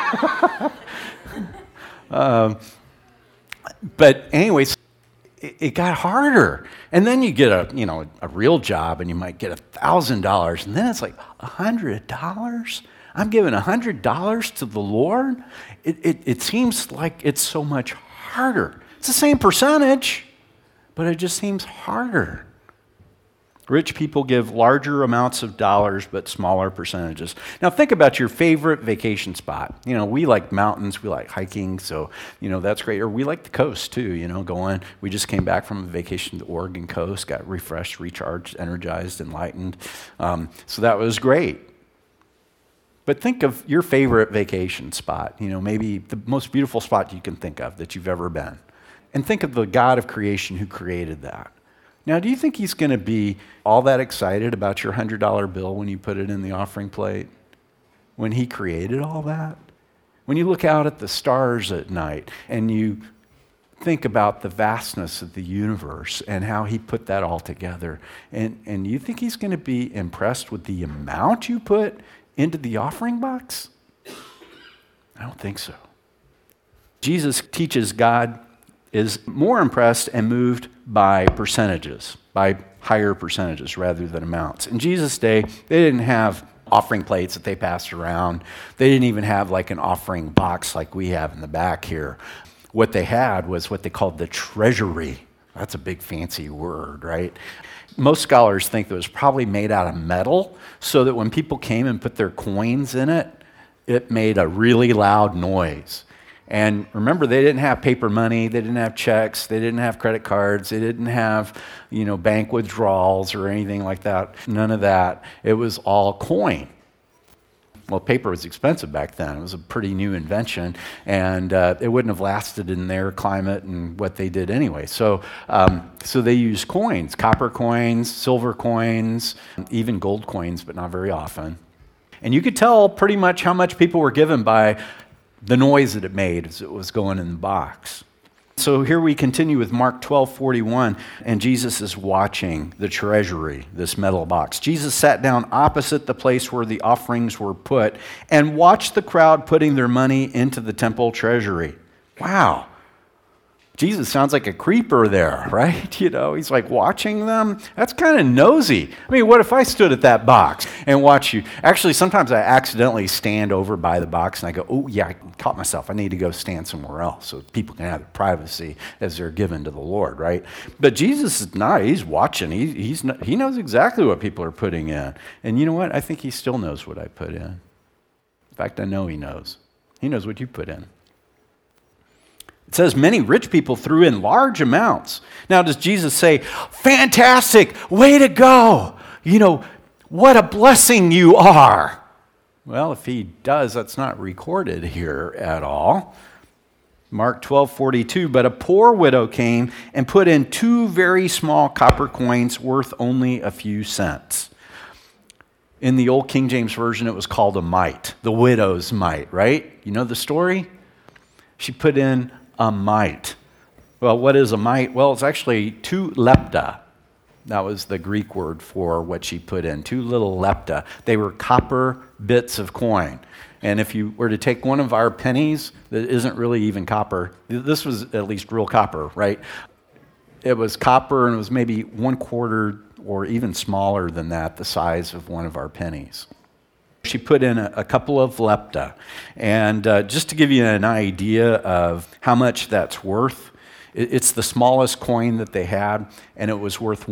But anyways, it got harder. And then you get a real job, and you might get $1,000, and then it's like $100? I'm giving $100 to the Lord? It seems like it's so much harder. It's the same percentage, but it just seems harder. Rich people give larger amounts of dollars, but smaller percentages. Now think about your favorite vacation spot. We like mountains, we like hiking, so, that's great. Or we like the coast too, going. We just came back from a vacation to the Oregon coast, got refreshed, recharged, energized, enlightened. So that was great. But think of your favorite vacation spot, maybe the most beautiful spot you can think of that you've ever been. And think of the God of creation who created that. Now, do you think he's going to be all that excited about your $100 bill when you put it in the offering plate? When he created all that? When you look out at the stars at night and you think about the vastness of the universe and how he put that all together, and you think he's going to be impressed with the amount you put into the offering box? I don't think so. Jesus teaches God is more impressed and moved by percentages, by higher percentages rather than amounts. In Jesus' day, they didn't have offering plates that they passed around. They didn't even have like an offering box like we have in the back here. What they had was what they called the treasury. That's a big fancy word, right? Most scholars think that it was probably made out of metal so that when people came and put their coins in it, it made a really loud noise. And remember, they didn't have paper money, they didn't have checks, they didn't have credit cards, they didn't have, bank withdrawals or anything like that. None of that. It was all coin. Well, paper was expensive back then. It was a pretty new invention, and it wouldn't have lasted in their climate and what they did anyway. So they used coins, copper coins, silver coins, even gold coins, but not very often. And you could tell pretty much how much people were given by the noise that it made as it was going in the box. So here we continue with Mark 12:41, and Jesus is watching the treasury, this metal box. Jesus sat down opposite the place where the offerings were put and watched the crowd putting their money into the temple treasury. Wow. Jesus sounds like a creeper there, right? He's like watching them. That's kind of nosy. I mean, what if I stood at that box and watched you? Actually, sometimes I accidentally stand over by the box and I go, oh yeah, I caught myself. I need to go stand somewhere else so people can have their privacy as they're given to the Lord, right? But Jesus is not. He's watching. He knows exactly what people are putting in. And you know what? I think he still knows what I put in. In fact, I know he knows. He knows what you put in. It says many rich people threw in large amounts. Now, does Jesus say, fantastic, way to go, what a blessing you are? Well, if he does, that's not recorded here at all. Mark 12:42, but a poor widow came and put in 2 very small copper coins worth only a few cents. In the old King James Version, it was called a mite, the widow's mite, right? You know the story? She put in a mite. Well, what is a mite? Well, it's actually 2 lepta. That was the Greek word for what she put in, 2 little lepta. They were copper bits of coin. And if you were to take one of our pennies that isn't really even copper, this was at least real copper, right? It was copper and it was maybe 1/4 or even smaller than that, the size of one of our pennies. She put in a couple of lepta. And just to give you an idea of how much that's worth, it's the smallest coin that they had, and it was worth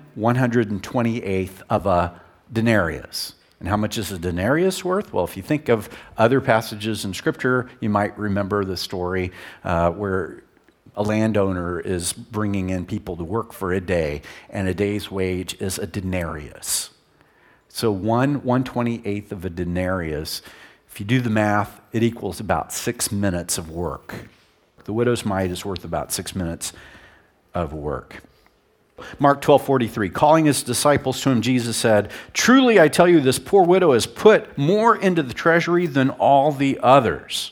1/128th of a denarius. And how much is a denarius worth? Well, if you think of other passages in Scripture, you might remember the story where a landowner is bringing in people to work for a day, and a day's wage is a denarius. So 1/128th of a denarius, if you do the math, it equals about 6 minutes of work. The widow's mite is worth about 6 minutes of work. Mark 12:43, calling his disciples to him, Jesus said, truly I tell you, this poor widow has put more into the treasury than all the others.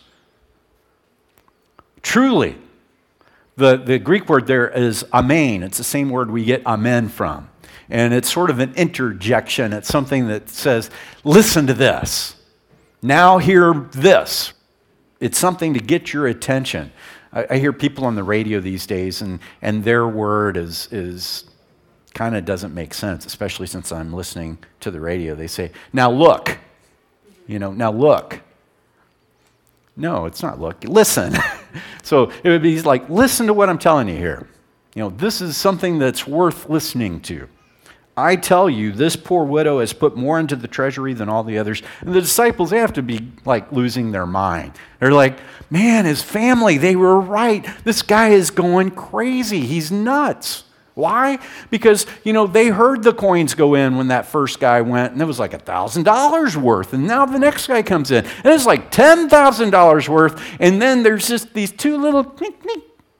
Truly. The Greek word there is amen. It's the same word we get amen from. And it's sort of an interjection. It's something that says, listen to this. Now hear this. It's something to get your attention. I hear people on the radio these days, and their word is kind of doesn't make sense, especially since I'm listening to the radio. They say, now look. Now look. No, it's not look. Listen. So it would be like, listen to what I'm telling you here. This is something that's worth listening to. I tell you, this poor widow has put more into the treasury than all the others. And the disciples, they have to be like losing their mind. They're like, man, his family, they were right. This guy is going crazy. He's nuts. Why? Because, they heard the coins go in when that first guy went, and it was like $1,000 worth. And now the next guy comes in, and it's like $10,000 worth. And then there's just these 2 little clink, clink.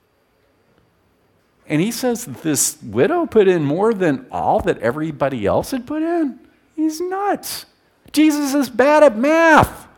And he says that this widow put in more than all that everybody else had put in? He's nuts. Jesus is bad at math.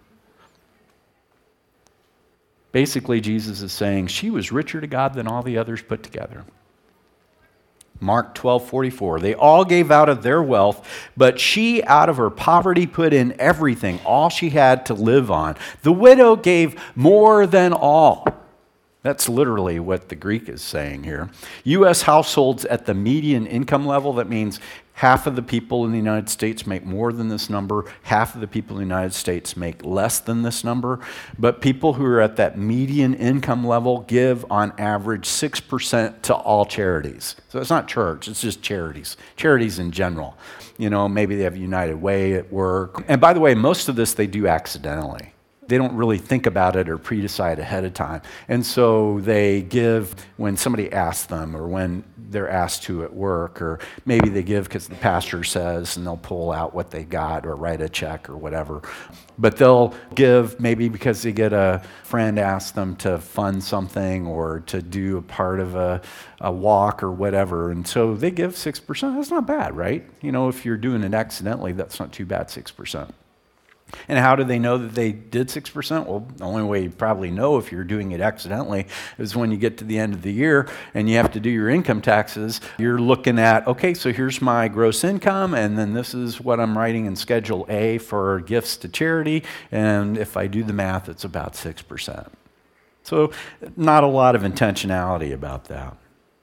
Basically, Jesus is saying she was richer to God than all the others put together. Mark 12:44, they all gave out of their wealth, but she out of her poverty put in everything, all she had to live on. The widow gave more than all. That's literally what the Greek is saying here. U.S. households at the median income level, that means Half of the people in the United States make more than this number. Half of the people in the United States make less than this number. But people who are at that median income level give on average 6% to all charities. So it's not church, it's just charities. Charities in general. You know, maybe they have United Way at work. And by the way, most of this they do accidentally. They don't really think about it or pre-decide ahead of time. And so they give when somebody asks them or when they're asked to at work, or maybe they give because the pastor says, and they'll pull out what they got or write a check or whatever. But they'll give maybe because they get a friend ask them to fund something or to do a part of a walk or whatever. And so they give 6%. That's not bad, right? You know, if you're doing it accidentally, that's not too bad, 6%. And how do they know that they did 6%? Well, the only way you probably know if you're doing it accidentally is when you get to the end of the year and you have to do your income taxes. You're looking at, okay, so here's my gross income, and then this is what I'm writing in Schedule A for gifts to charity, and if I do the math, it's about 6%. So not a lot of intentionality about that.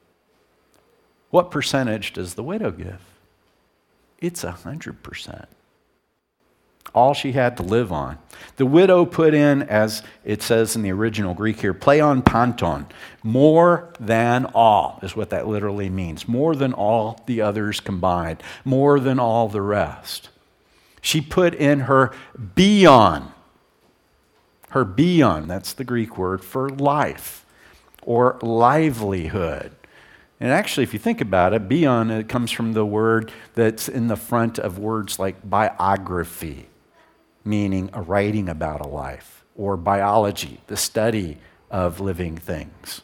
What percentage does the widow give? It's 100%. All she had to live on. The widow put in, as it says in the original Greek here, pleion panton, more than all is what that literally means. More than all the others combined. More than all the rest. She put in her bion. Her bion, that's the Greek word for life or livelihood. And actually, if you think about it, bion, it comes from the word that's in the front of words like biography, meaning a writing about a life, or biology, the study of living things,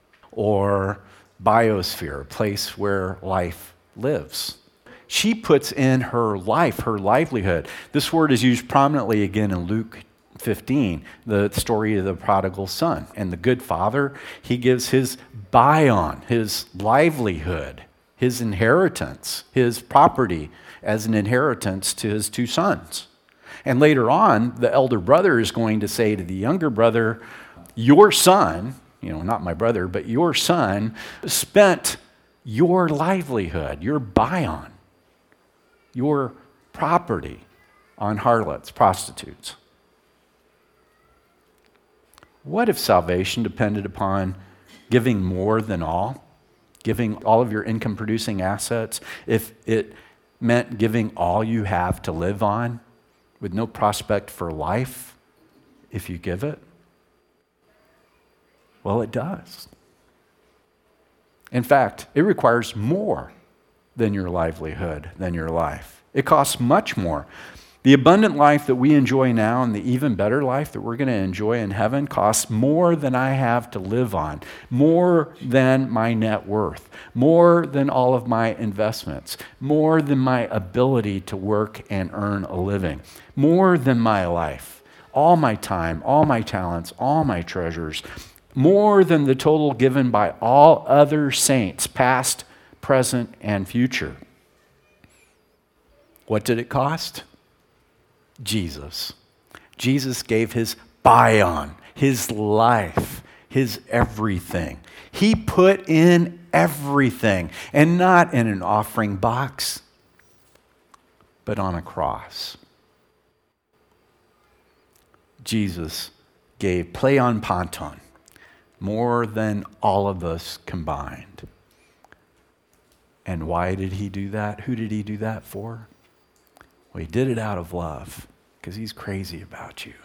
or biosphere, a place where life lives. She puts in her life, her livelihood. This word is used prominently again in Luke 15, the story of the prodigal son. And the good father, he gives his bion, his livelihood, his inheritance, his property as an inheritance to his two sons. And later on, the elder brother is going to say to the younger brother, your son, you know, not my brother, but your son spent your livelihood, your bion, your property on harlots, prostitutes. What if salvation depended upon giving more than all, giving all of your income-producing assets, if it meant giving all you have to live on with no prospect for life if you give it? Well, it does. In fact, it requires more than your livelihood, than your life. It costs much more. The abundant life that we enjoy now and the even better life that we're going to enjoy in heaven costs more than I have to live on, more than my net worth, more than all of my investments, more than my ability to work and earn a living, more than my life, all my time, all my talents, all my treasures, more than the total given by all other saints, past, present, and future. What did it cost? Jesus. Jesus gave his bion, his life, his everything. He put in everything, and not in an offering box, but on a cross. Jesus gave pleion panton, more than all of us combined. And why did he do that? Who did he do that for? Well, he did it out of love, because he's crazy about you.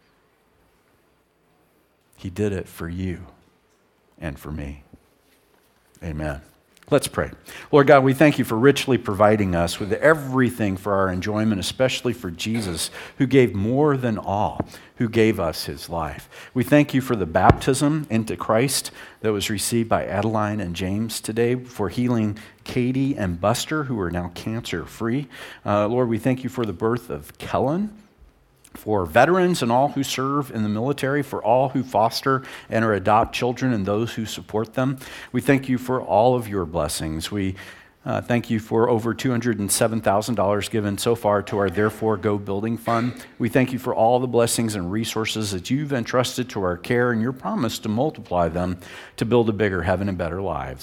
He did it for you and for me. Amen. Let's pray. Lord God, we thank you for richly providing us with everything for our enjoyment, especially for Jesus, who gave more than all, who gave us his life. We thank you for the baptism into Christ that was received by Adeline and James today, for healing Katie and Buster, who are now cancer-free. Lord, we thank you for the birth of Kellen, for veterans and all who serve in the military, for all who foster and or adopt children and those who support them. We thank you for all of your blessings. We thank you for over $207,000 given so far to our Therefore Go Building Fund. We thank you for all the blessings and resources that you've entrusted to our care and your promise to multiply them to build a bigger heaven and better lives.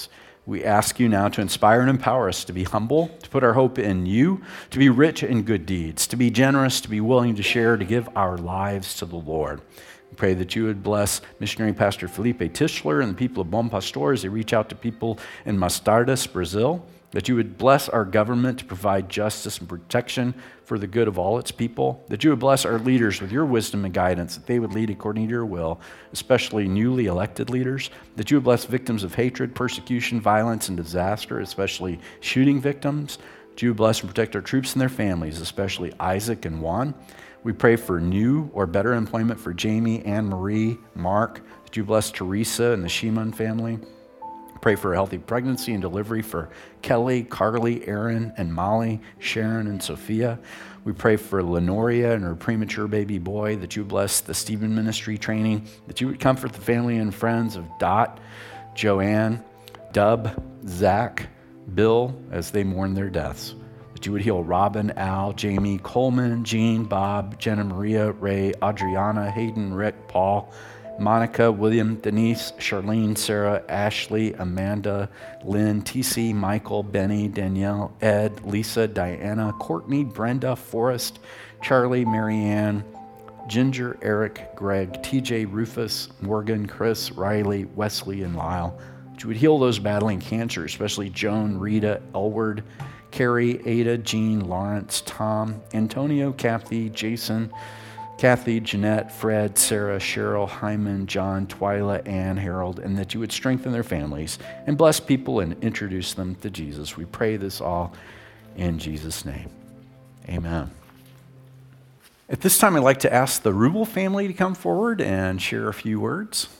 We ask you now to inspire and empower us to be humble, to put our hope in you, to be rich in good deeds, to be generous, to be willing to share, to give our lives to the Lord. We pray that you would bless missionary Pastor Felipe Tischler and the people of Bom Pastor as they reach out to people in Mostardas, Brazil. That you would bless our government to provide justice and protection for the good of all its people. That you would bless our leaders with your wisdom and guidance, that they would lead according to your will, especially newly elected leaders. That you would bless victims of hatred, persecution, violence, and disaster, especially shooting victims. That you would bless and protect our troops and their families, especially Isaac and Juan. We pray for new or better employment for Jamie, Anne Marie, Mark. That you bless Teresa and the Shimon family. Pray for a healthy pregnancy and delivery for Kelly, Carly, Aaron, and Molly, Sharon, and Sophia. We pray for Lenoria and her premature baby boy, that you bless the Stephen Ministry training, that you would comfort the family and friends of Dot, Joanne, Dub, Zach, Bill, as they mourn their deaths. That you would heal Robin, Al, Jamie, Coleman, Jean, Bob, Jenna Maria, Ray, Adriana, Hayden, Rick, Paul, Monica, William, Denise, Charlene, Sarah, Ashley, Amanda, Lynn, TC, Michael, Benny, Danielle, Ed, Lisa, Diana, Courtney, Brenda, Forrest, Charlie, Marianne, Ginger, Eric, Greg, TJ, Rufus, Morgan, Chris, Riley, Wesley, and Lyle. That you would heal those battling cancer, especially Joan, Rita, Elward, Carrie, Ada, Jean, Lawrence, Tom, Antonio, Kathy, Jason, Kathy, Jeanette, Fred, Sarah, Cheryl, Hyman, John, Twyla, Ann, Harold, and that you would strengthen their families and bless people and introduce them to Jesus. We pray this all in Jesus' name. Amen. At this time, I'd like to ask the Rubel family to come forward and share a few words.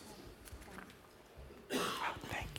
Thank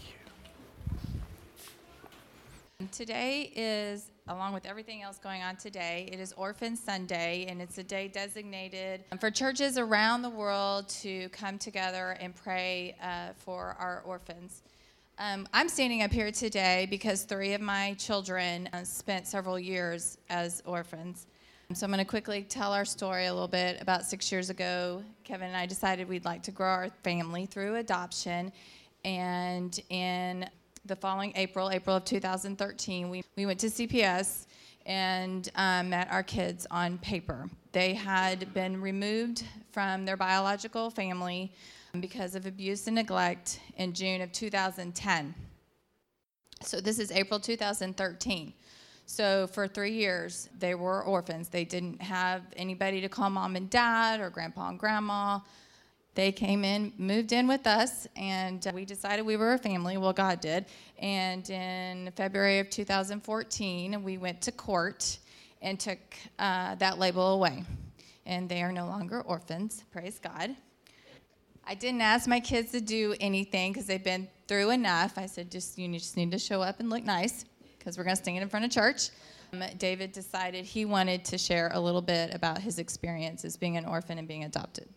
you. Today is, along with everything else going on today, it is Orphan Sunday, and it's a day designated for churches around the world to come together and pray for our orphans. I'm standing up here today because 3 of my children spent several years as orphans. So I'm going to quickly tell our story a little bit. About 6 years ago, Kevin and I decided we'd like to grow our family through adoption, and in the following April of 2013, we went to CPS and met our kids on paper. They had been removed from their biological family because of abuse and neglect in June of 2010. So this is April 2013. So for 3 years, they were orphans. They didn't have anybody to call mom and dad or grandpa and grandma. They came in, moved in with us, and we decided we were a family. Well, God did. And in February of 2014, we went to court and took that label away. And they are no longer orphans, praise God. I didn't ask my kids to do anything because they've been through enough. I said, you just need to show up and look nice because we're going to stand in front of church. David decided he wanted to share a little bit about his experience as being an orphan and being adopted.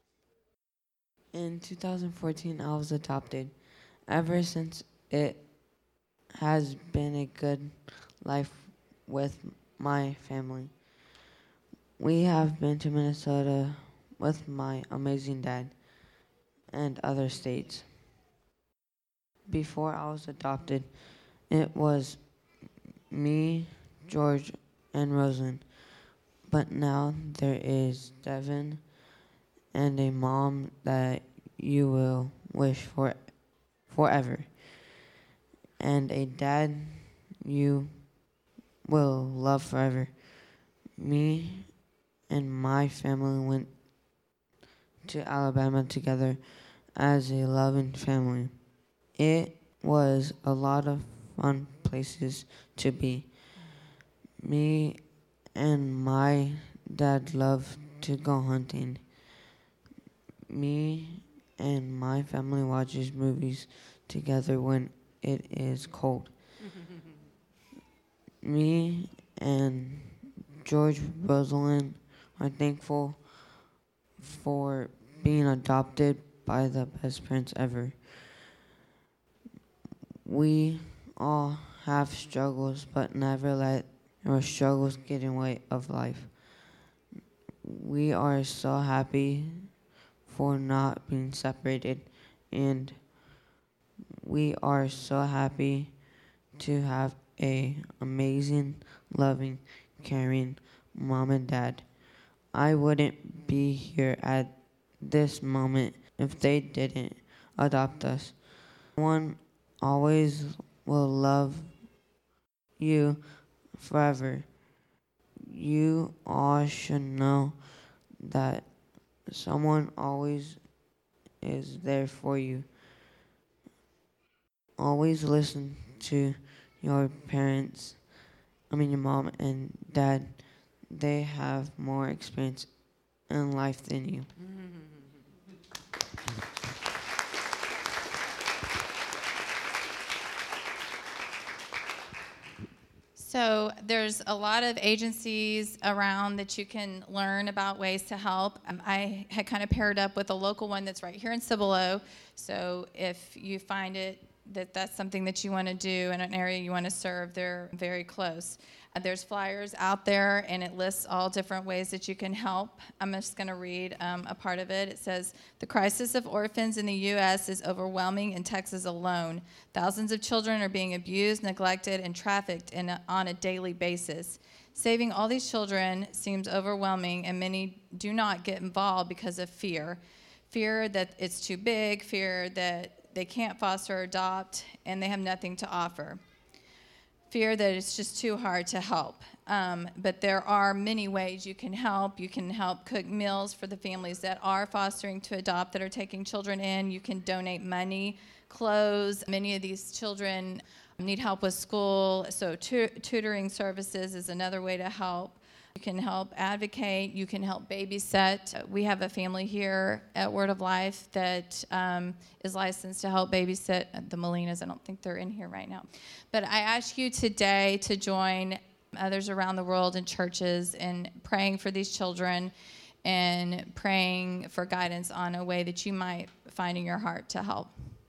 In 2014, I was adopted. Ever since, it has been a good life with my family. We have been to Minnesota with my amazing dad and other states. Before I was adopted, it was me, George, and Rosalind. But now there is Devin and a mom that you will wish for forever, and a dad you will love forever. Me and my family went to Alabama together as a loving family. It was a lot of fun places to be. Me and my dad loved to go hunting. Me and my family watches movies together when it is cold. Me and George Rosalind are thankful for being adopted by the best parents ever. We all have struggles, but never let our struggles get in the way of life. We are so happy for not being separated, and We are so happy to have a amazing, loving, caring mom and dad. I wouldn't be here at this moment if they didn't adopt us. One always will love you forever. You all should know that someone always is there for you. Always listen to your parents, your mom and dad. They have more experience in life than you. So there's a lot of agencies around that you can learn about ways to help. I had kind of paired up with a local one that's right here in Cibolo. So if you find it that's something that you want to do in an area you want to serve, they're very close. There's flyers out there, and it lists all different ways that you can help. I'm just going to read a part of it. It says, the crisis of orphans in the U.S. is overwhelming in Texas alone. Thousands of children are being abused, neglected, and trafficked on a daily basis. Saving all these children seems overwhelming, and many do not get involved because of fear. Fear that it's too big, fear that they can't foster or adopt, and they have nothing to offer. Fear that it's just too hard to help. But there are many ways you can help. You can help cook meals for the families that are fostering to adopt, that are taking children in. You can donate money, clothes. Many of these children need help with school, so tutoring services is another way to help. You can help advocate. You can help babysit. We have a family here at Word of Life that is licensed to help babysit the Molinas. I don't think they're in here right now. But I ask you today to join others around the world in churches in praying for these children and praying for guidance on a way that you might find in your heart to help.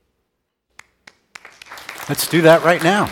Let's do that right now.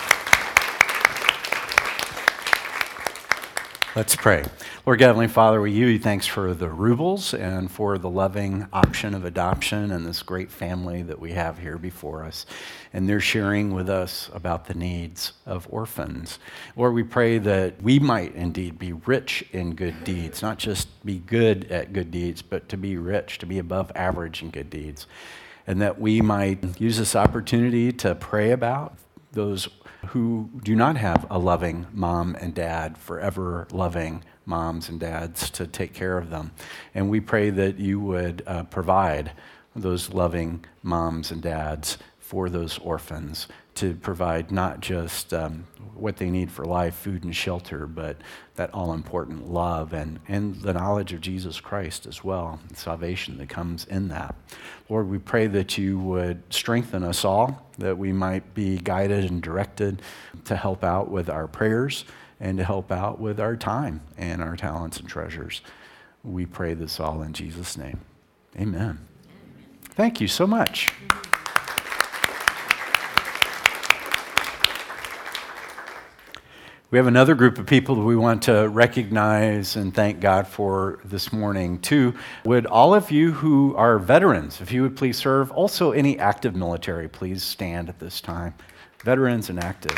Let's pray. Lord God, Heavenly Father, we give you thanks for the Rubles and for the loving option of adoption and this great family that we have here before us. And they're sharing with us about the needs of orphans. Lord, we pray that we might indeed be rich in good deeds, not just be good at good deeds, but to be rich, to be above average in good deeds. And that we might use this opportunity to pray about those who do not have a loving mom and dad, forever loving moms and dads to take care of them. And we pray that you would provide those loving moms and dads for those orphans, to provide not just what they need for life, food and shelter, but that all-important love and the knowledge of Jesus Christ as well, and salvation that comes in that. Lord, we pray that you would strengthen us all, that we might be guided and directed to help out with our prayers and to help out with our time and our talents and treasures. We pray this all in Jesus' name. Amen. Thank you so much. We have another group of people that we want to recognize and thank God for this morning, too. Would all of you who are veterans, if you would please serve, also any active military, please stand at this time. Veterans and active.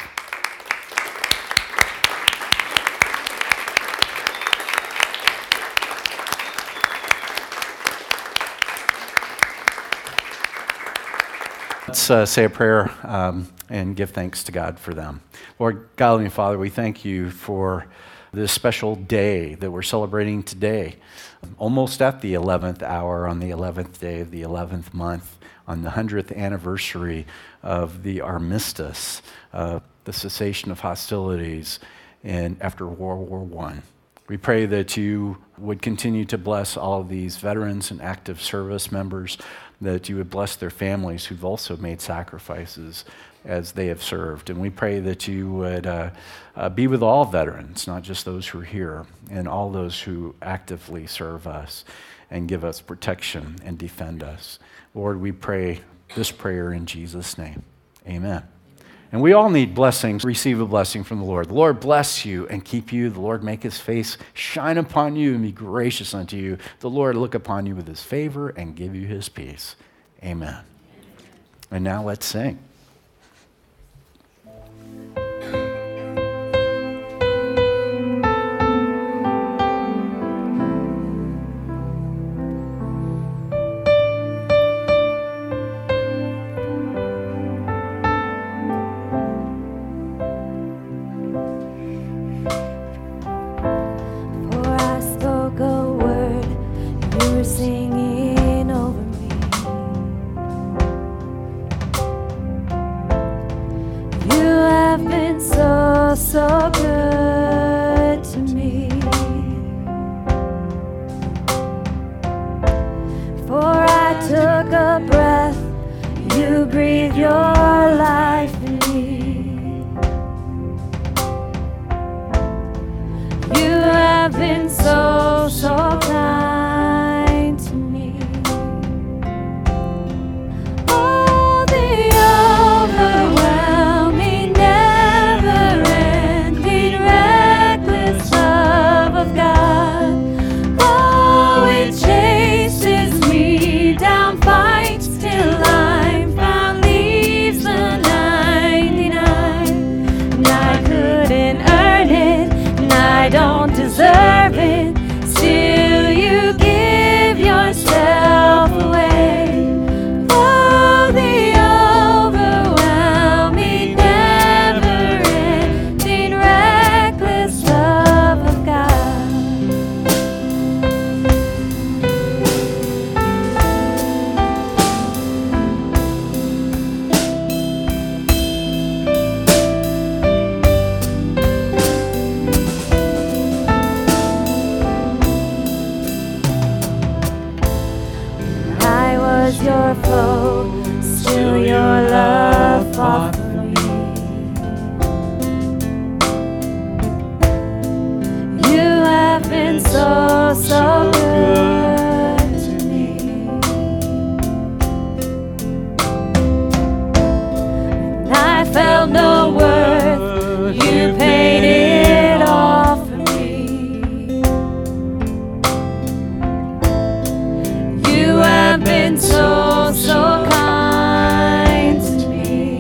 Let's say a prayer and give thanks to God for them. Lord God, Heavenly Father, we thank you for this special day that we're celebrating today, almost at the 11th hour on the 11th day of the 11th month, on the 100th anniversary of the armistice, the cessation of hostilities after World War I. We pray that you would continue to bless all of these veterans and active service members, that you would bless their families who've also made sacrifices as they have served. And we pray that you would be with all veterans, not just those who are here, and all those who actively serve us and give us protection and defend us. Lord, we pray this prayer in Jesus' name. Amen. And we all need blessings. Receive a blessing from the Lord. The Lord bless you and keep you. The Lord make his face shine upon you and be gracious unto you. The Lord look upon you with his favor and give you his peace. Amen. And now let's sing. Singing over me. You have been so, so good to me. Before I took a breath, you breathed your life in me. You have been so, so kind. Deserve it, still you give yourself away. Oh, the overwhelming, never-ending, reckless love of God. Your foe, still your love fought for me. You have been so, so good to me. And I felt no worth, you paid it all for me. You have been so, so kind to me.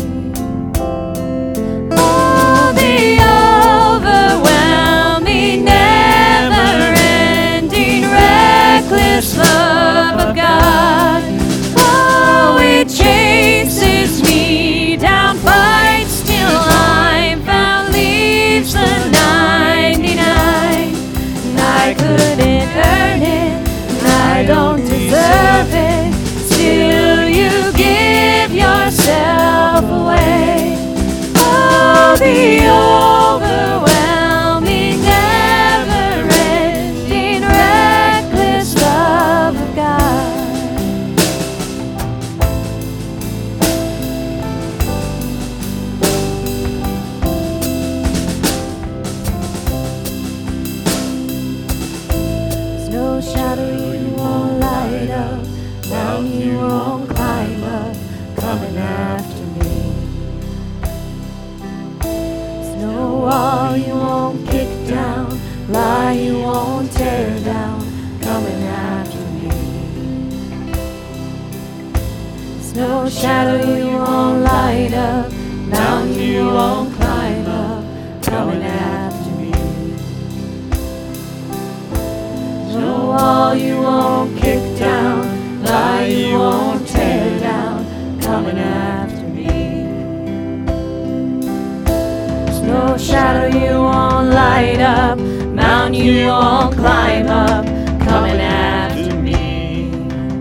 Oh, the overwhelming, never-ending, reckless love of God. Oh, it chases me down, fights till I'm found, leaves the 99. And I couldn't earn it, and I don't deserve it. Still you give yourself away. Oh, the overwhelming, never-ending, reckless love of God. There's no shadow you won't light up, mountain you won't climb up, coming after me. There's no wall you won't kick down, lie you won't tear down, coming after me. There's no shadow you won't light up, mountain you won't climb up, coming after me. There's no wall you won't kick down, lie you won't tear down, coming after me. There's no shadow you won't light up, mountain you won't climb up, coming after me.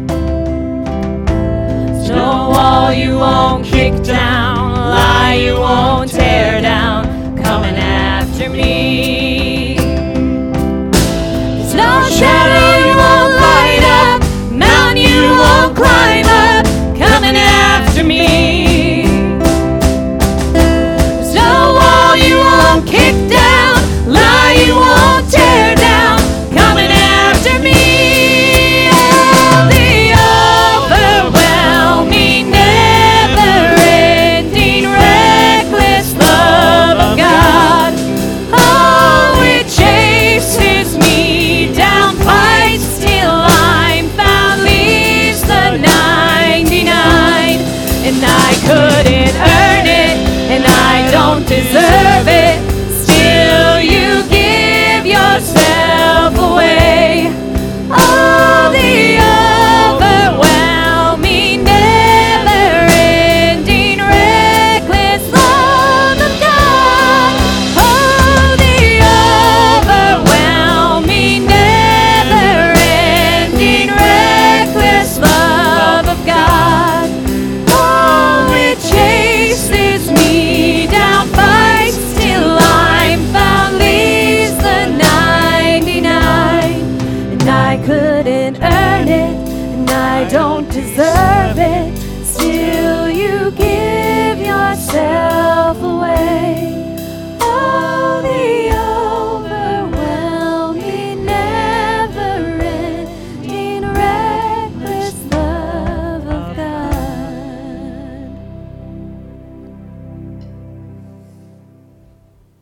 There's no wall you won't kick down, lie you won't tear down, coming after me. There's no shadow you won't light up, mountain you won't climb up, coming after me. There's no wall you won't kick down, lie you won't tear down, coming after me. Oh, the overwhelming, never-ending, reckless love of God. Oh, couldn't earn it, and I don't deserve it. Still, you give yourself away. All the